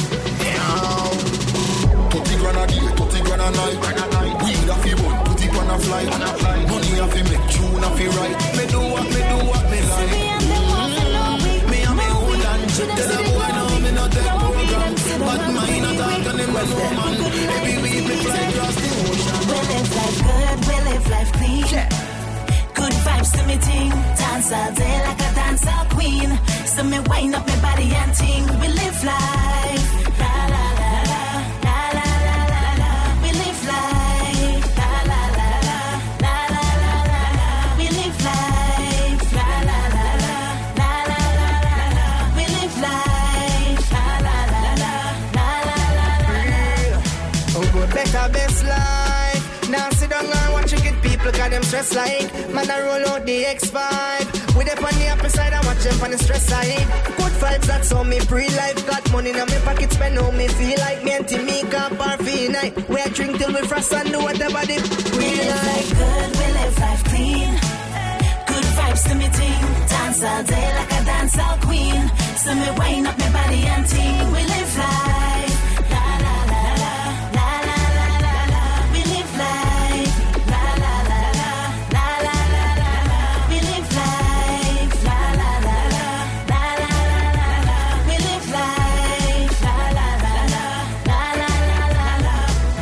Yeah. thirty grand a day, thirty grand a night. Weed a fi one, put it on a flight. Money a fi make, tune a fi right. Me do what me do what me like. Mm-hmm. Me a me own and tell a boy now me not take program. But mine a talk and them a know man. Every week me fly across the ocean. We live life good, we live life clean. Yeah. Good vibes to me ting. Dance all day like a dancer queen. So me wind up my body and ting. We live life. La la la la. La la la la la. We live life. La la la la. La la la la la. We live life. La la la la. La la la la la. We live life. La la la la. La la la la la. Oh good, better, best life. Now sit down and watch you get people got them stress like. Man I roll out the X five. With them on the upper side and watch them on the stress side. Good vibes that's on me pre-life. Got money in my pocket spend on me. Feel like me and Timmy can't party night. We a drink till we frost and do whatever they we live life good, we live life clean. Good vibes to me ting. Dance all day like a dancehall queen. So me wind up my body and ting. We live life. La la la la. La la la la la. We live life. La la la la. La la la la la. We live life. La la la la. La la la la la. We live life. La la la la. La la la la la.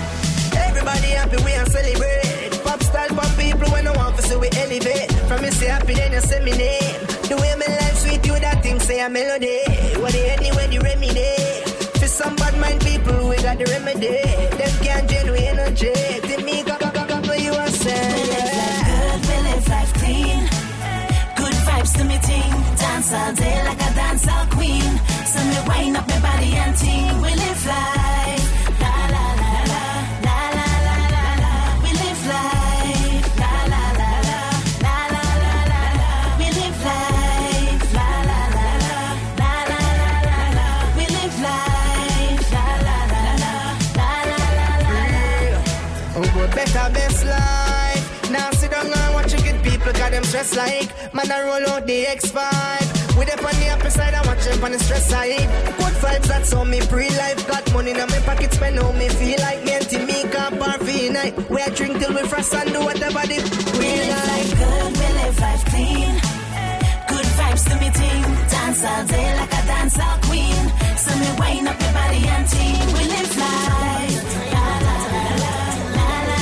Everybody happy we and celebrate. Pop style pop people when I want to see we elevate. From me say happy then you say me name. The way me life sweet you that thing say a melody. What the anyway the remedy. For some bad mind people we got the remedy. Them can't drain we energy. Till me go go go go for you and say. We live life good, we live life clean. Good vibes to me ting. Dance all day like a dancehall queen. So me wind up my body and ting. We live life. La la la la. La la la la la. We live life. La la la la. La la la la la. We live life. La la la la. La la la la la. We live life. La la la la. La la la la la. Oh good, better, best life. Now sit down and watch you get people got them stress like. Man I roll out the X five. With them on the upper side and watch them on the stress side. Good vibes that's on me pre-life. Got money in my pocket spend on me. Feel like me and Timmy can't party night. We a drink till we frost and do whatever they we live life good, we live life clean. Good vibes to me ting. Dance all day like a dancehall queen. So me wind up my body and ting. We live life. La la la la. La la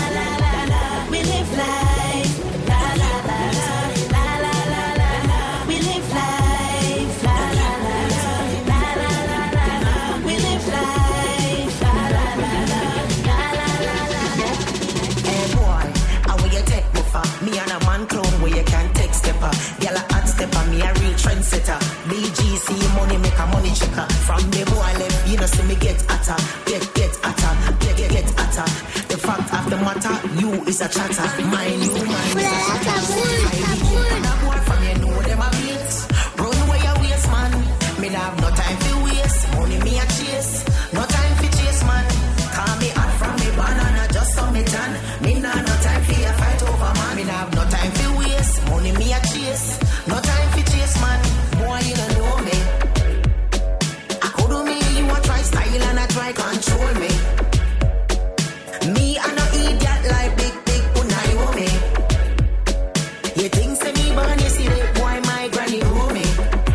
a money checker. From the boy left, you know, see me get atta, get, get atta, get, get, get atta. The fact of the matter, you is a chatter. Mine, you, mine is a chatter. I be and a boy from you know them a beat. Run away your waist, man. Me nah have no time for waste. Money me a chase. No time for chase, man. Call me hot from me banana, just so me tan. Me nah no time for a fight over, man. Me nah have no time for waste. Money me a chase. No time for chase, man. Boy, you don't know me. I could do me, you a try style and I try control me. Me, I no idiot like big, big Unayomi. You think say me born, you see that boy, my granny owe me.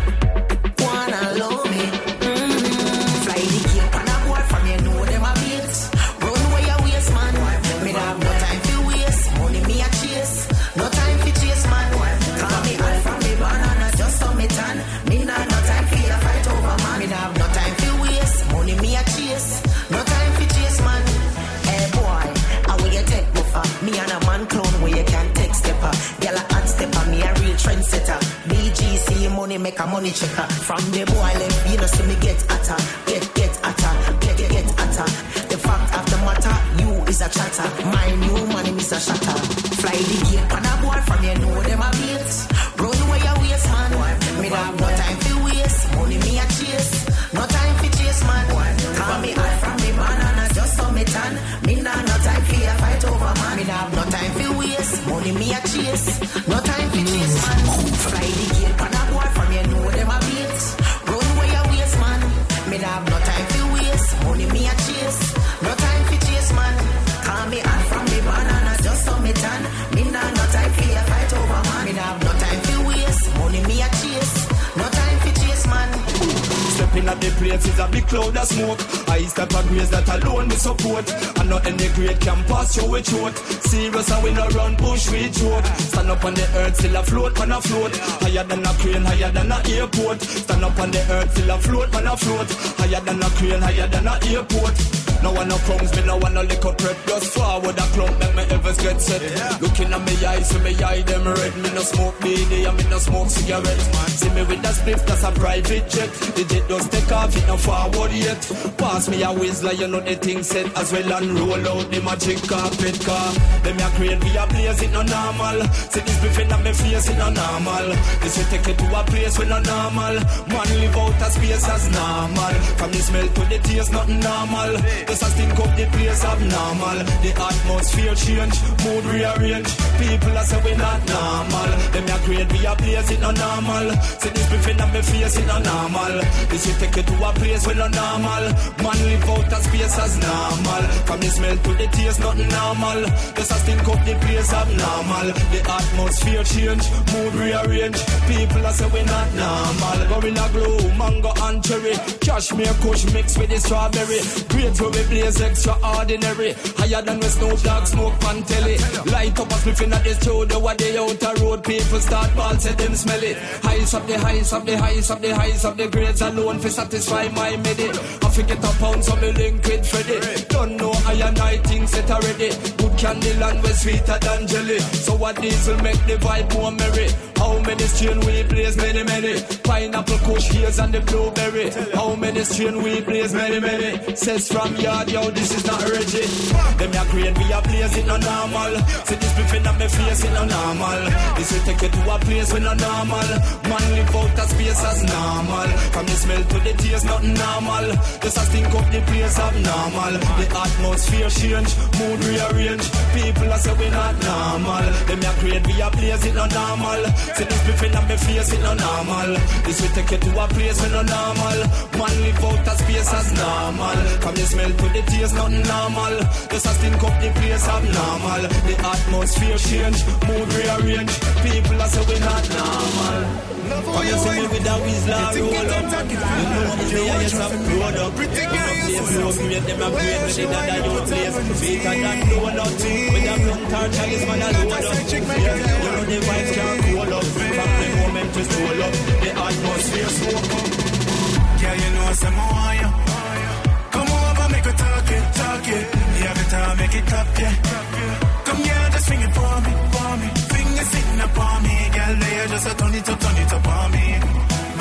Wanna love me. Mm-hmm. Fly the cape and a boy from you know them a beat. Run away your waist, man. Me nah have no time for waste. Money me a chase. No time for chase, man. Call me hot from me banana, just so me tan. Me nah no time for a fight over, man. Me nah have no time for waste. Money me a chase. No time for chase, man. Hey boy, how will you take buffer? Me and a man clone where you can take stepper. Girl a hot stepper, me a real trendsetter. B G C money make a money checker. From the boy left, you know see me get atta, get get atta, get get get atta. The fact of the matter, you is a chatter. My new money is a shatter. Fly the gate and a boy from you know them a beat. Run away your waist, man. Me nah have no time for waste. Money me a chase. No time for chase, man. Call me hot from me banana, just so me tan. Me nah no time for a fight over, man. Me nah have no time for waste. Money me a chase. No time for chase, man. Fly the gate and a boy from you know them a beat. Run away your waist, man. Me nah have no time for waste. Money me a chase. No time for chase, man. Call me hot from me banana, just so me tan. Me nah no time for a fight over, man. Me nah have no time for waste. Money me a chase. No time for chase, man. Stepping at the place is a big cloud of smoke. I step a grace that alone me support. And not any great can pass you with throat. Serious and we no run push we joke. Stand up on the earth still afloat, man afloat. Higher than a crane, higher than a airport. Stand up on the earth still afloat, man afloat. Higher than a crane, higher than a airport. No one no crumbs, me no one no liquor prep. Just forward a clump, make me ever get set. Yeah. Looking at me eyes, see me eye them red. Me no smoke B D and me no smoke cigarettes. See me with a spliff, that's a private jet. The jet just take off, it no forward yet. Pass me a whistler, you know the thing set. As well and roll out the magic carpet car. Them ya create me a place, it no normal. See this spliff in me face, it no normal. This will take it to a place where no normal. Man live out a space as normal. From the smell to the taste, nothing normal. Just a stink up the place abnormal. The atmosphere change, mood rearrange. People are say we not normal. Them ya create me a place, it no normal. See this spliff in me face, it no normal. This will take you to a place where no normal. Man live out a space as normal. From the smell to the taste, nothing normal. Just a stink up the place abnormal. The atmosphere change, mood rearrange. People are say we not normal. Gorilla glue, mango and cherry. Cashmere kush mixed with the strawberry. Great where we blaze extraordinary. Higher than we Snoop Dogg smoke pan telly. Light up a spliff in at the studio. What they out the road, people start ball, say them smell it. Highs of the highs of the highs of the highs of the grades alone for satisfy my midi. I forget a pound so me link with Freddy. Don't know I and I think set already. Good candle and we sweeter than jelly. So what diesel make the vibe more merry. How many strain we blaze many many. Pineapple kush here's and the blueberry. How many strain we blaze many many. Says from yard yo this is not Reggie. Them ya grade we a blaze it no normal. See this spliff in me face it no normal. This will take you to a place where no normal. Man live out a space as normal. From the smell to the taste nothing normal. Just a stink up the place abnormal. The atmosphere change, mood rearrange. People are say we not normal. Them ya grade we a blaze it no normal. See this spliff in me face it no normal. This will take you to a place where no normal. Man live out a space as normal. From the smell to the taste nothing normal. Just a stink up the place abnormal. The atmosphere change, mood rearrange. People are say we not normal. Come you see me with a whistler roll up. You know it's the highest of product. Pretty girls flow great, them a great with the dada you place. Sweeter than donut. With a blunt torch I is man a load up. You know the vibes can't cool up. From the moment to stroll up, the atmosphere smoke up. Yeah, you know some more you. Come over, make a talk it, talk it. You have a time, make it clap, yeah. Come here, just swing it for me, for me. Fingers sitting up on me, girl. There, just a turn it up, turn it up on me. Back it up,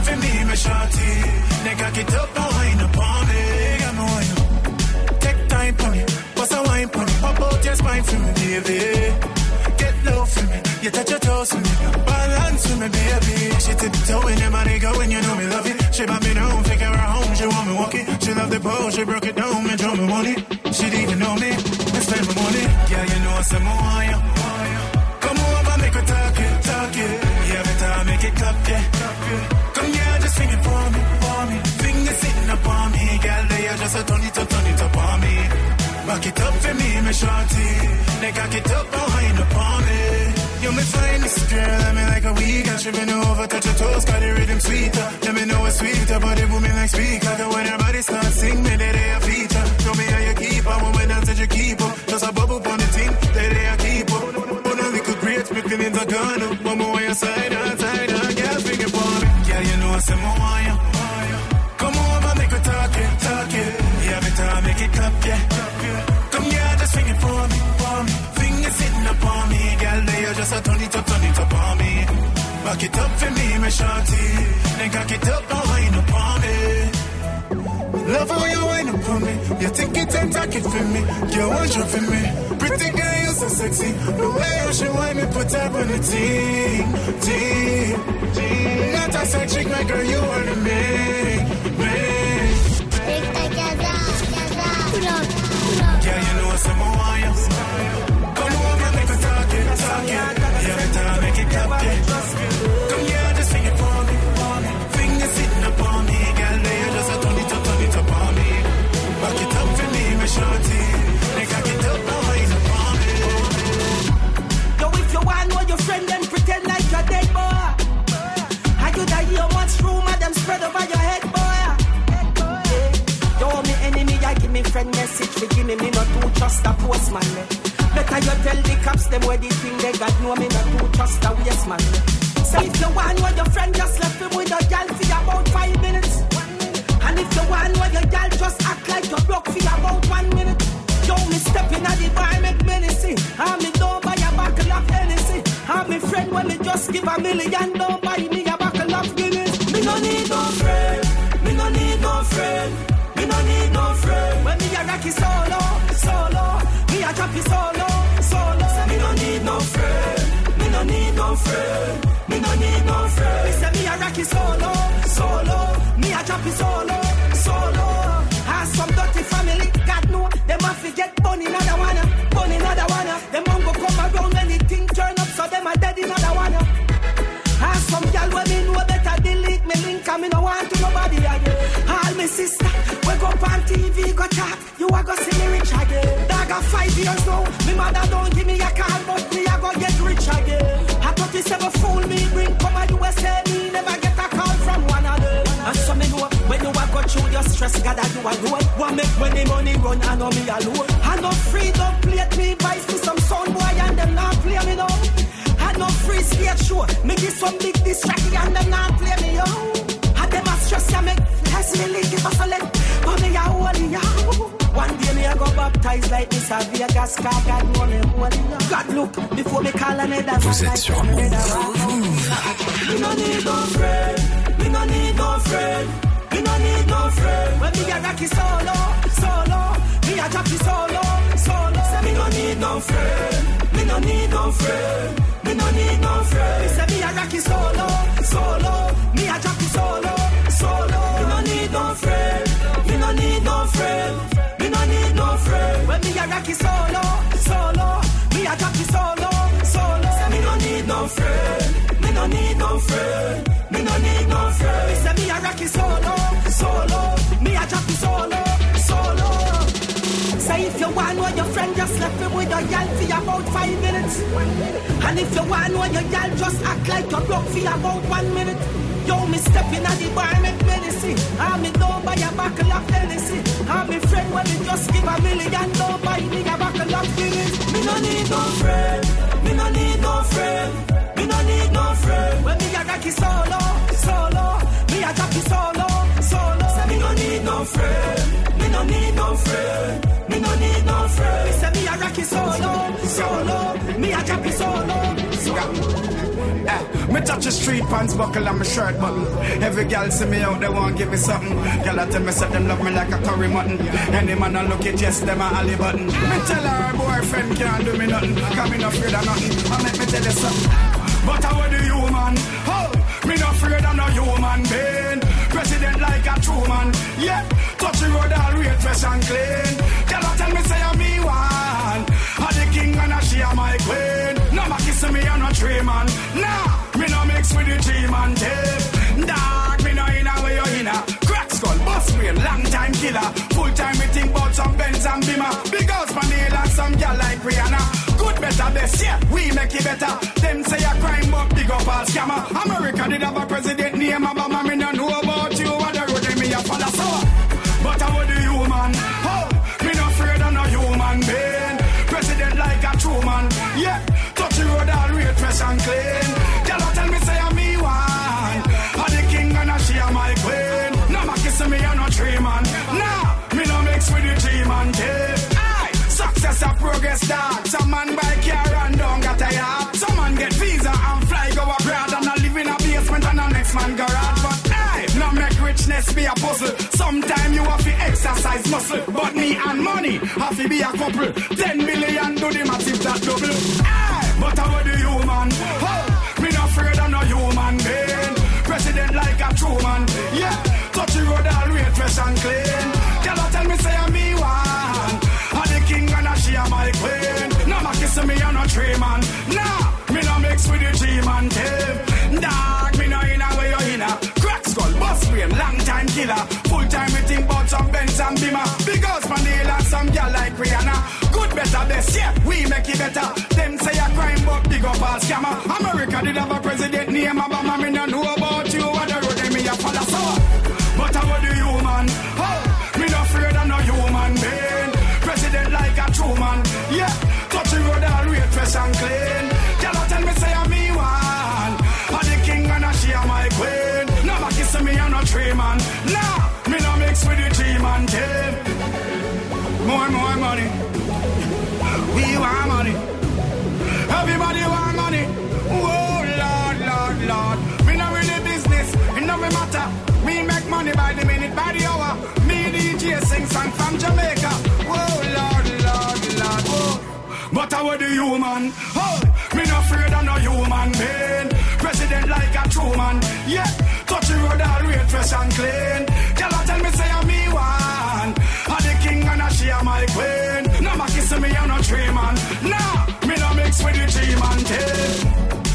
for me, my shorty. Then cock it up and wind up on me. Got me wine up. Take time for me, bust a wine for me. Pop out your spine for me, baby. Get low for me, you touch your toes for me. Balance for me, baby. She tiptoeing in my nigga when you know me love it. She bought me down, figure her home, she want me walk it. She love the pose, she broke it down, and show me money. She didn't even know me, and spend my money. Yeah, you know I said more on you. Come over, make her talk it, talk it. Yeah, every time make it clap, yeah. Come here, just sing it for me, for me. Fingers sitting up on me, girl, they are just a turn it up, turn it up on me. Back it up for me, my shorty. They cock it up and wind up on me. You me finest girl, I me like a week. And she been over, touch your toes, got the rhythm sweeter. Let me know it's sweeter, but it booming like speaker. Cause when her body starts sing, me they they a feature. Show me how you keep up, when we dance that you keep up. Just a bubble on the thing, they they a keep up. Put a little great, my feelings are gone up. One more on your side, on side, on girl, finger for me. Yeah, you know I say more on you. Come over, make her talk it, talk it. Yeah, every time make it clap, yeah. Come here, just sing it for me, for me. Fingers sitting up on me, girl, they are just a turn it up, turn it up on me. Back it up for me, my shorty. Then cock it up and wind up on me. Love how you wind up on me. You take it and talk it for me. You want you for me. Pretty girl, you so sexy. The way you should wind me, put up on the team, team, team. Not a side chick, my girl, you are the main, main. Yeah, you know what's up, I am. Come over, make a talk it, talk it. Yeah, every time make it clap, yeah. Come here, just sing it for me. Fingers sitting up on me, girl, they are just a turn it up, turn it up on me. Back it up for me, my shorty. They cock it up, now wind up on me. Yo, if you want know your friend, then pretend like you're dead, boy. I do that hear much rumor, them spread over your head, boy. Yo, me enemy, I give me friend message, we give me, me not too trust a postman. Better you tell the cops them where the thing they got, know me not too trust a waste man. So if you want know your friend, just left him with a girl for about five minutes. And if you want know your girl, just act like you broke for about one minute. Yo, me step in at the bar, make menacing. And me don't buy a buckle of Hennessy. And me friend when me just give a million, don't buy me a buckle of Guinness. Me no need no friend, me no need no friend. Me no need no friend. When me a rocky solo, solo. Me a drop it solo, solo. Me no need no friend. Me no need no friend. Me no need no friend. Me say me a rocky solo, solo. Me a drop it solo, solo. Has some dirty family, God know. Them a forget bunny another one, bunny another one. Them won't go come around when the thing turn up, so them a dead another one. Has some girl when me know better delete me link, and me no want to nobody again. All me sister. We go on T V, go chat, you a go see me rich again. Dog a five years now, me mother don't give me a call, but me a go get rich again. I thought this ever fool me, bring come a U S A, me never get a call from one of them. And so me know, when you a go through your stress, God I do a road. What make when the money run, I know me alone. I know freedom, plate me vice for some sound boy, and them not play me now. I know free stage show, me give some big distraction, and them not play me out. I them a stress, I make less me leak it, so let one day me a go baptize like Miss Vegas, cause God know me holy. God look, before me call another. Vous êtes sur Move. Me no need no friend, me no need no friend, me no need no friend. When me a rocky solo, solo, me a drop it solo, solo. Say me no need no friend, me no need no friend, me no need no friend. Me say me a rocky solo, solo, me a drop it solo, solo. Me no need no friend. Me no need no friend. Me no need no friend. When me a rocky solo, solo. Me a drop it solo, solo. Say me no need no friend. Me no need no friend. Me no need no friend. Me say me a rocky solo, solo. Me a drop it solo, solo. Say if you want know your friend, just left him with a girl for about five minutes. And if you want know your girl, just act like you broke for about one minute. Yo, me step in at the bar, make medicine. And me don't buy a buckle of Hennessy. And me friend when me just give a million, don't buy me a buckle of Guinness. Me no need no friend. Me no need no friend. Me no need no friend. When me a rocky solo, solo. Me a drop it solo, solo. Say me no need no friend. Me no need no friend. Me no need no friend. Me say me a rocky solo, solo. Me a drop it solo, solo. Uh, me touch the street pants buckle and my shirt button. Every girl see me out, they want give me something. Girl I tell me say them love me like a curry mutton. Any man I look at, yes, them a alley button. Me tell her boyfriend can't do me nothing. Cause me not afraid of nothing. I make me tell you something. But I want the human. Oh, me not afraid of no human being. President like a true man. Yeah, touch the road all rate fresh and clean. Girl I tell me say I'm me one. I the king and I she a my queen. No ma kiss me on a tree man. Nah, me no mix with the G-man tape. Dog, me no in a way you in a. Crack skull, bust brain, long time killer. Full time me think about some Benz and Beamer. Big house pan the hill and some gal like Rihanna. Good better best, yeah, we make it better. Them say a crime but big up all scammer. America did have a president named Obama. Me no know about you, what the road they me a follow so. But I want the human. Oh, me no afraid of no human being. President like a true man. Yeah, touch the road all rate fresh and clean. Girl tell me say I'm me one. I the king and I she a my queen. No ma kiss me on no tree man. Nah, me no mix with the G-man tape. Aye, success and progress dog. Some man buy car and don't got a yard. Some man get visa and fly go abroad and I live in a basement and the next man garage. But aye, no make richness be a puzzle. Sometime you have to exercise muscle. But me and money have to be a couple. Ten billion do the massive that double. Aye, but I want the human. Oh, me not afraid of no human being. President like a true man. Yeah, touch the road all rate fresh and clean. Girl tell me say I'm me one. I the king and I she a my queen. No ma kiss me on no tree man. Nah, me no mix with the G-man team. Dog, me no in a way you in a. Crack skull, bust brain, long time killer. Full time we think about some Benz and Beamer. Big house pan the hill and some gal like Rihanna. Good better best, yeah, we make it better. Them say a crime but big up all scammer. America did have a president named Obama. Me no know about you, what the road they me a follow so. But I want the human. Oh, me no afraid of no human being. President like a true man. Yeah, touch the road all rate fresh and clean. Girl tell me say I'm me one. I the king and I she a my queen. No ma kiss me on no tree man. Nah, me no mix with the G-man team. More, more money. We want money. Everybody want money. Oh Lord, Lord, Lord. Me no really business. It no me matter. Me make money by the minute, by the hour. Me D J sing song from Jamaica. Oh Lord, Lord, Lord. Oh. But I want the human. Oh, me no afraid of no human being. President like a true man. Yeah, touch the road all rate fresh and clean. Girl tell me say I'm me one. I the king and I she a my queen. No ma kiss me on no tree man. Nah, me no mix with the G-man team.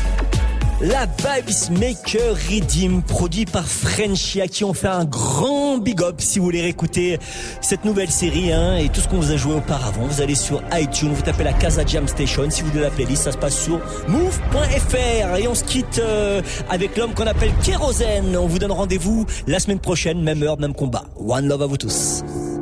La Vibes Maker Redeem, produit par Frenchy, à qui on fait un grand big up. Si vous voulez réécouter cette nouvelle série hein, et tout ce qu'on vous a joué auparavant, vous allez sur iTunes, vous tapez la Casa Jam Station. Si vous voulez la playlist, ça se passe sur move point f r. Et on se quitte euh, avec l'homme qu'on appelle Kérosène. On vous donne rendez-vous la semaine prochaine, même heure, même combat. One love à vous tous.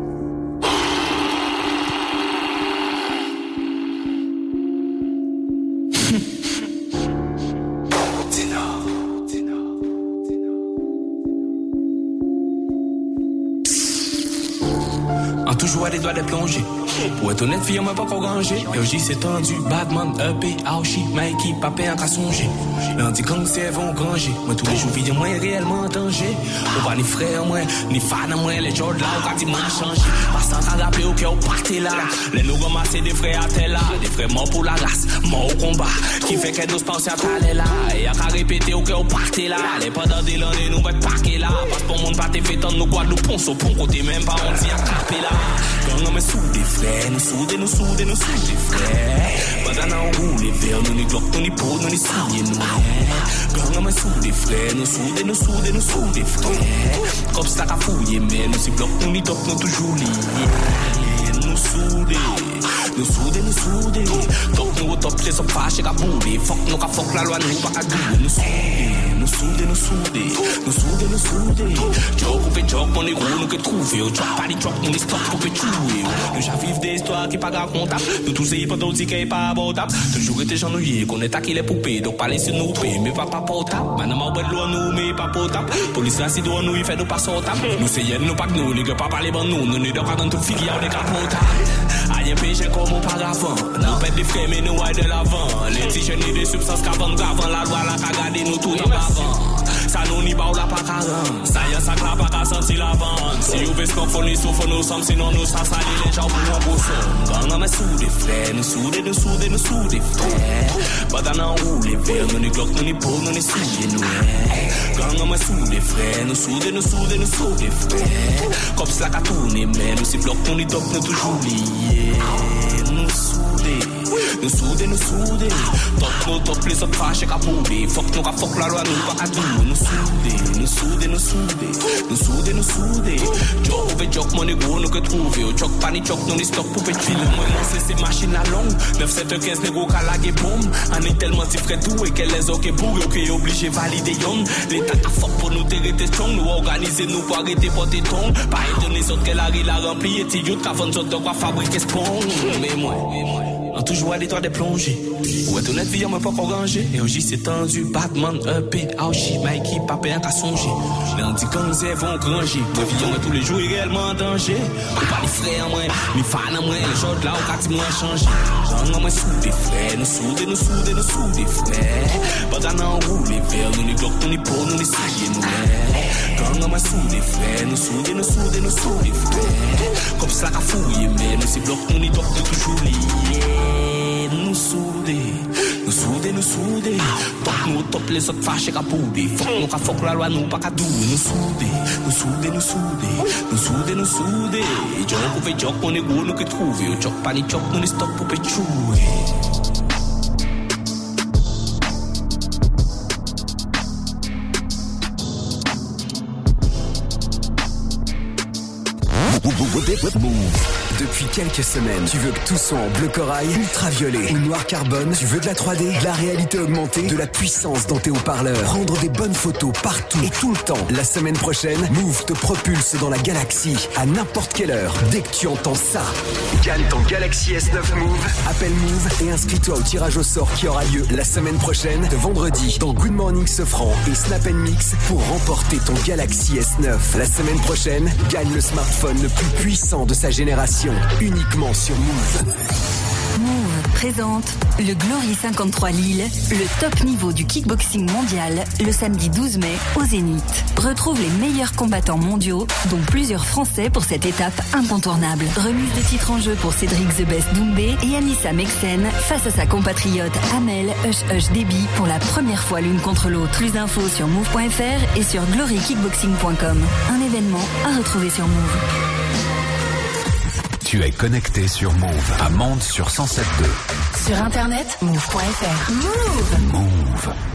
Toujours à des doigts de plonger. Pour être honnête, fille, on m'a pas encore rangé. Yo, j'y c'est tendu. Badman, E P, Aoshi, Mikey, papé en qu'à songer. Lundi, quand c'est vont granger. Moi, tous les jours, vie de moi est réellement en danger. On va ni frère, moi, ni fan, moi, les jours de là, on quand il m'a changé. Passant à rappeler au cœur, partez là. Les nous ramasser des frères à tel là. Des frères morts pour la race, morts au combat. Qui fait qu'elle nous pense à t'aller là. Et à qu'à répéter au cœur, partez là. Les pendant des l'année, nous va être parqués là. Parce que pour mon pas t'es fait tant nous guadeloupe, ponce au pont, côté même pas, on dit à taper là. Quand on me sous des frères, nous soudés, nous soudés, nous soudés des frères. Pendant on roule les verres, nous ni glock, nous ni peau, nous ni signes, nous. Quand on me sous des frères, nous soudés, nous soudés, nous soudés des frères. Comme ça qu'a fouillé, mais nous si bloc, nous ni top, nous toujours liés. Nous soudés, nous soudés, nous soudés. Top nous au top, les sommes fâchés qu'à bouler. Fuck nous qu'à fuck la loi, nous pas qu'à douler. Nous soudés, nous soudés, nous soudés, nous soudés, nous soudés. Joe coupé, Joe joke, mon négro, nous que trouver. Au joke, pas les joke, nous les stop pour que tuer. Nous j'avivent des histoires qui pas racontables. Nous tous ces hypothèses qui n'est pas abordable. Toujours été genouillés, qu'on est taqué les poupées. Donc pas laisser nous payer, mais pas pas potable. Maintenant, ma bonne nous, mais pas potable. Police là, si doit nous, il fait nous pas sortable. Nous c'est nous pas que nous, les gars, pas parler bon nous. Nous, nous, dans pas dans tout figure, on est capotables. Aïe, péché comme auparavant. Nous pète des frères, mais nous, aille de l'avant. Les petits jeunes des substances qu'avant, qu'avant, la loi, la cagade, nous tout en avant. Ça nous n'y pas ou la pas carrément. Ça y est, ça clap pas qu'à sentir la vente. Si vous voulez qu'on fournisse, il faut nous sommes, sinon nous ça salit les gens pour un beau son. Quand on est sous des frères, nous soudés, nous soudés, nous sous des frères. Pas dans un roue, les verres, nous n'y glock, nous n'y peau, nous n'y souillés, nous. Quand on est sous des frères, nous soudés, nous soudés, nous sous des frères. Comme cela qu'a tourné, mais nous si bloc, nous n'y top, nous toujours liés. Nous soudés. Nous soudés, nous soudés. Top, nous top, les autres fâchés qu'à pouler. Fuck, nous qu'à fuck la loi, nous pas qu'à tout. Nous soudés, nous soudés, nous soudés. Nous soudés, nous soudés. Joke, ouvé, joke, mon négro, nous que trouver. Au joke, pas ni joke, nous ni stock pour pétuer. Moi, moi, c'est ces machines à longue. neuf sept quinze négro, qu'à la bombe. On est tellement diffré tout et qu'elle les ok pour eux, qu'est obligé valider yon. L'état a fuck pour nous terrer tes strong. Nous organiser, nous pour arrêter porter ton. Pas étonner, sauf qu'elle arrive à remplir. Et t'y y'out, qu'avant de sorte de quoi fabriquer ce pont. Mais moi, mais moi. En toujours à l'étoile des plongées. Ou être honnête, vie, moi pas encore rangé. Et aujourd'hui, c'est tendu. Batman, E P, Aoshi, Mikey, Papé, un qu'à songer. Lundi, quand ils vont granger. Moi, vie, moi, tous les jours, il est réellement en danger. Pas les frères, moi, les fans, moi, les gens de là, au quartier, moi, changé. J'en ai moi, sous des frères. Nous soudés, nous soudés, nous sous des frères. Pas dans un roue, les verres, nous, les glock, nous, les peaux, nous, les souillés, nous, quand on est sous des frères, nous soudés, nous soudés, nous sous des frères. Comme ça, qu'à fouiller, mais nous, c'est bloc, nous, les top, nous, toujours liés. Nous soudés, nous soudés, nous soudés. Top nous top les autres fâchés qu'à pouler. Fuck nous qu'à fuck la loi, nous pas qu'à tout. Nous soudés, nous soudés, nous soudés. Nous soudés, nous soudés. Joke ou fait joke, on est gros, nous que trouver. Au joke pas ni joke, nous les stop pour péchouer. Move. Depuis quelques semaines, tu veux que tout soit en bleu corail, ultraviolet ou noir carbone. Tu veux de la trois D, de la réalité augmentée, de la puissance dans tes haut-parleurs, prendre des bonnes photos partout et tout le temps. La semaine prochaine, Move te propulse dans la galaxie à n'importe quelle heure. Dès que tu entends ça, gagne ton Galaxy S neuf Move. Appelle Move et inscris-toi au tirage au sort qui aura lieu la semaine prochaine, de vendredi, dans Good Morning Sofran et Snap and Mix pour remporter ton Galaxy S neuf. La semaine prochaine, gagne le smartphone le plus puissant de sa génération, uniquement sur Move. Move présente le Glory cinquante-trois Lille, le top niveau du kickboxing mondial, le samedi douze mai au Zénith. Retrouve les meilleurs combattants mondiaux, dont plusieurs Français pour cette étape incontournable. Remise de titres en jeu pour Cédric The Best Doumbé et Anissa Mexen face à sa compatriote Amel Hush Hush Déby pour la première fois l'une contre l'autre. Plus d'infos sur move point f r et sur glory kickboxing point com. Un événement à retrouver sur Move. Tu es connecté sur Move à Mende sur cent sept virgule deux. Sur internet, move point f r. Move. Move.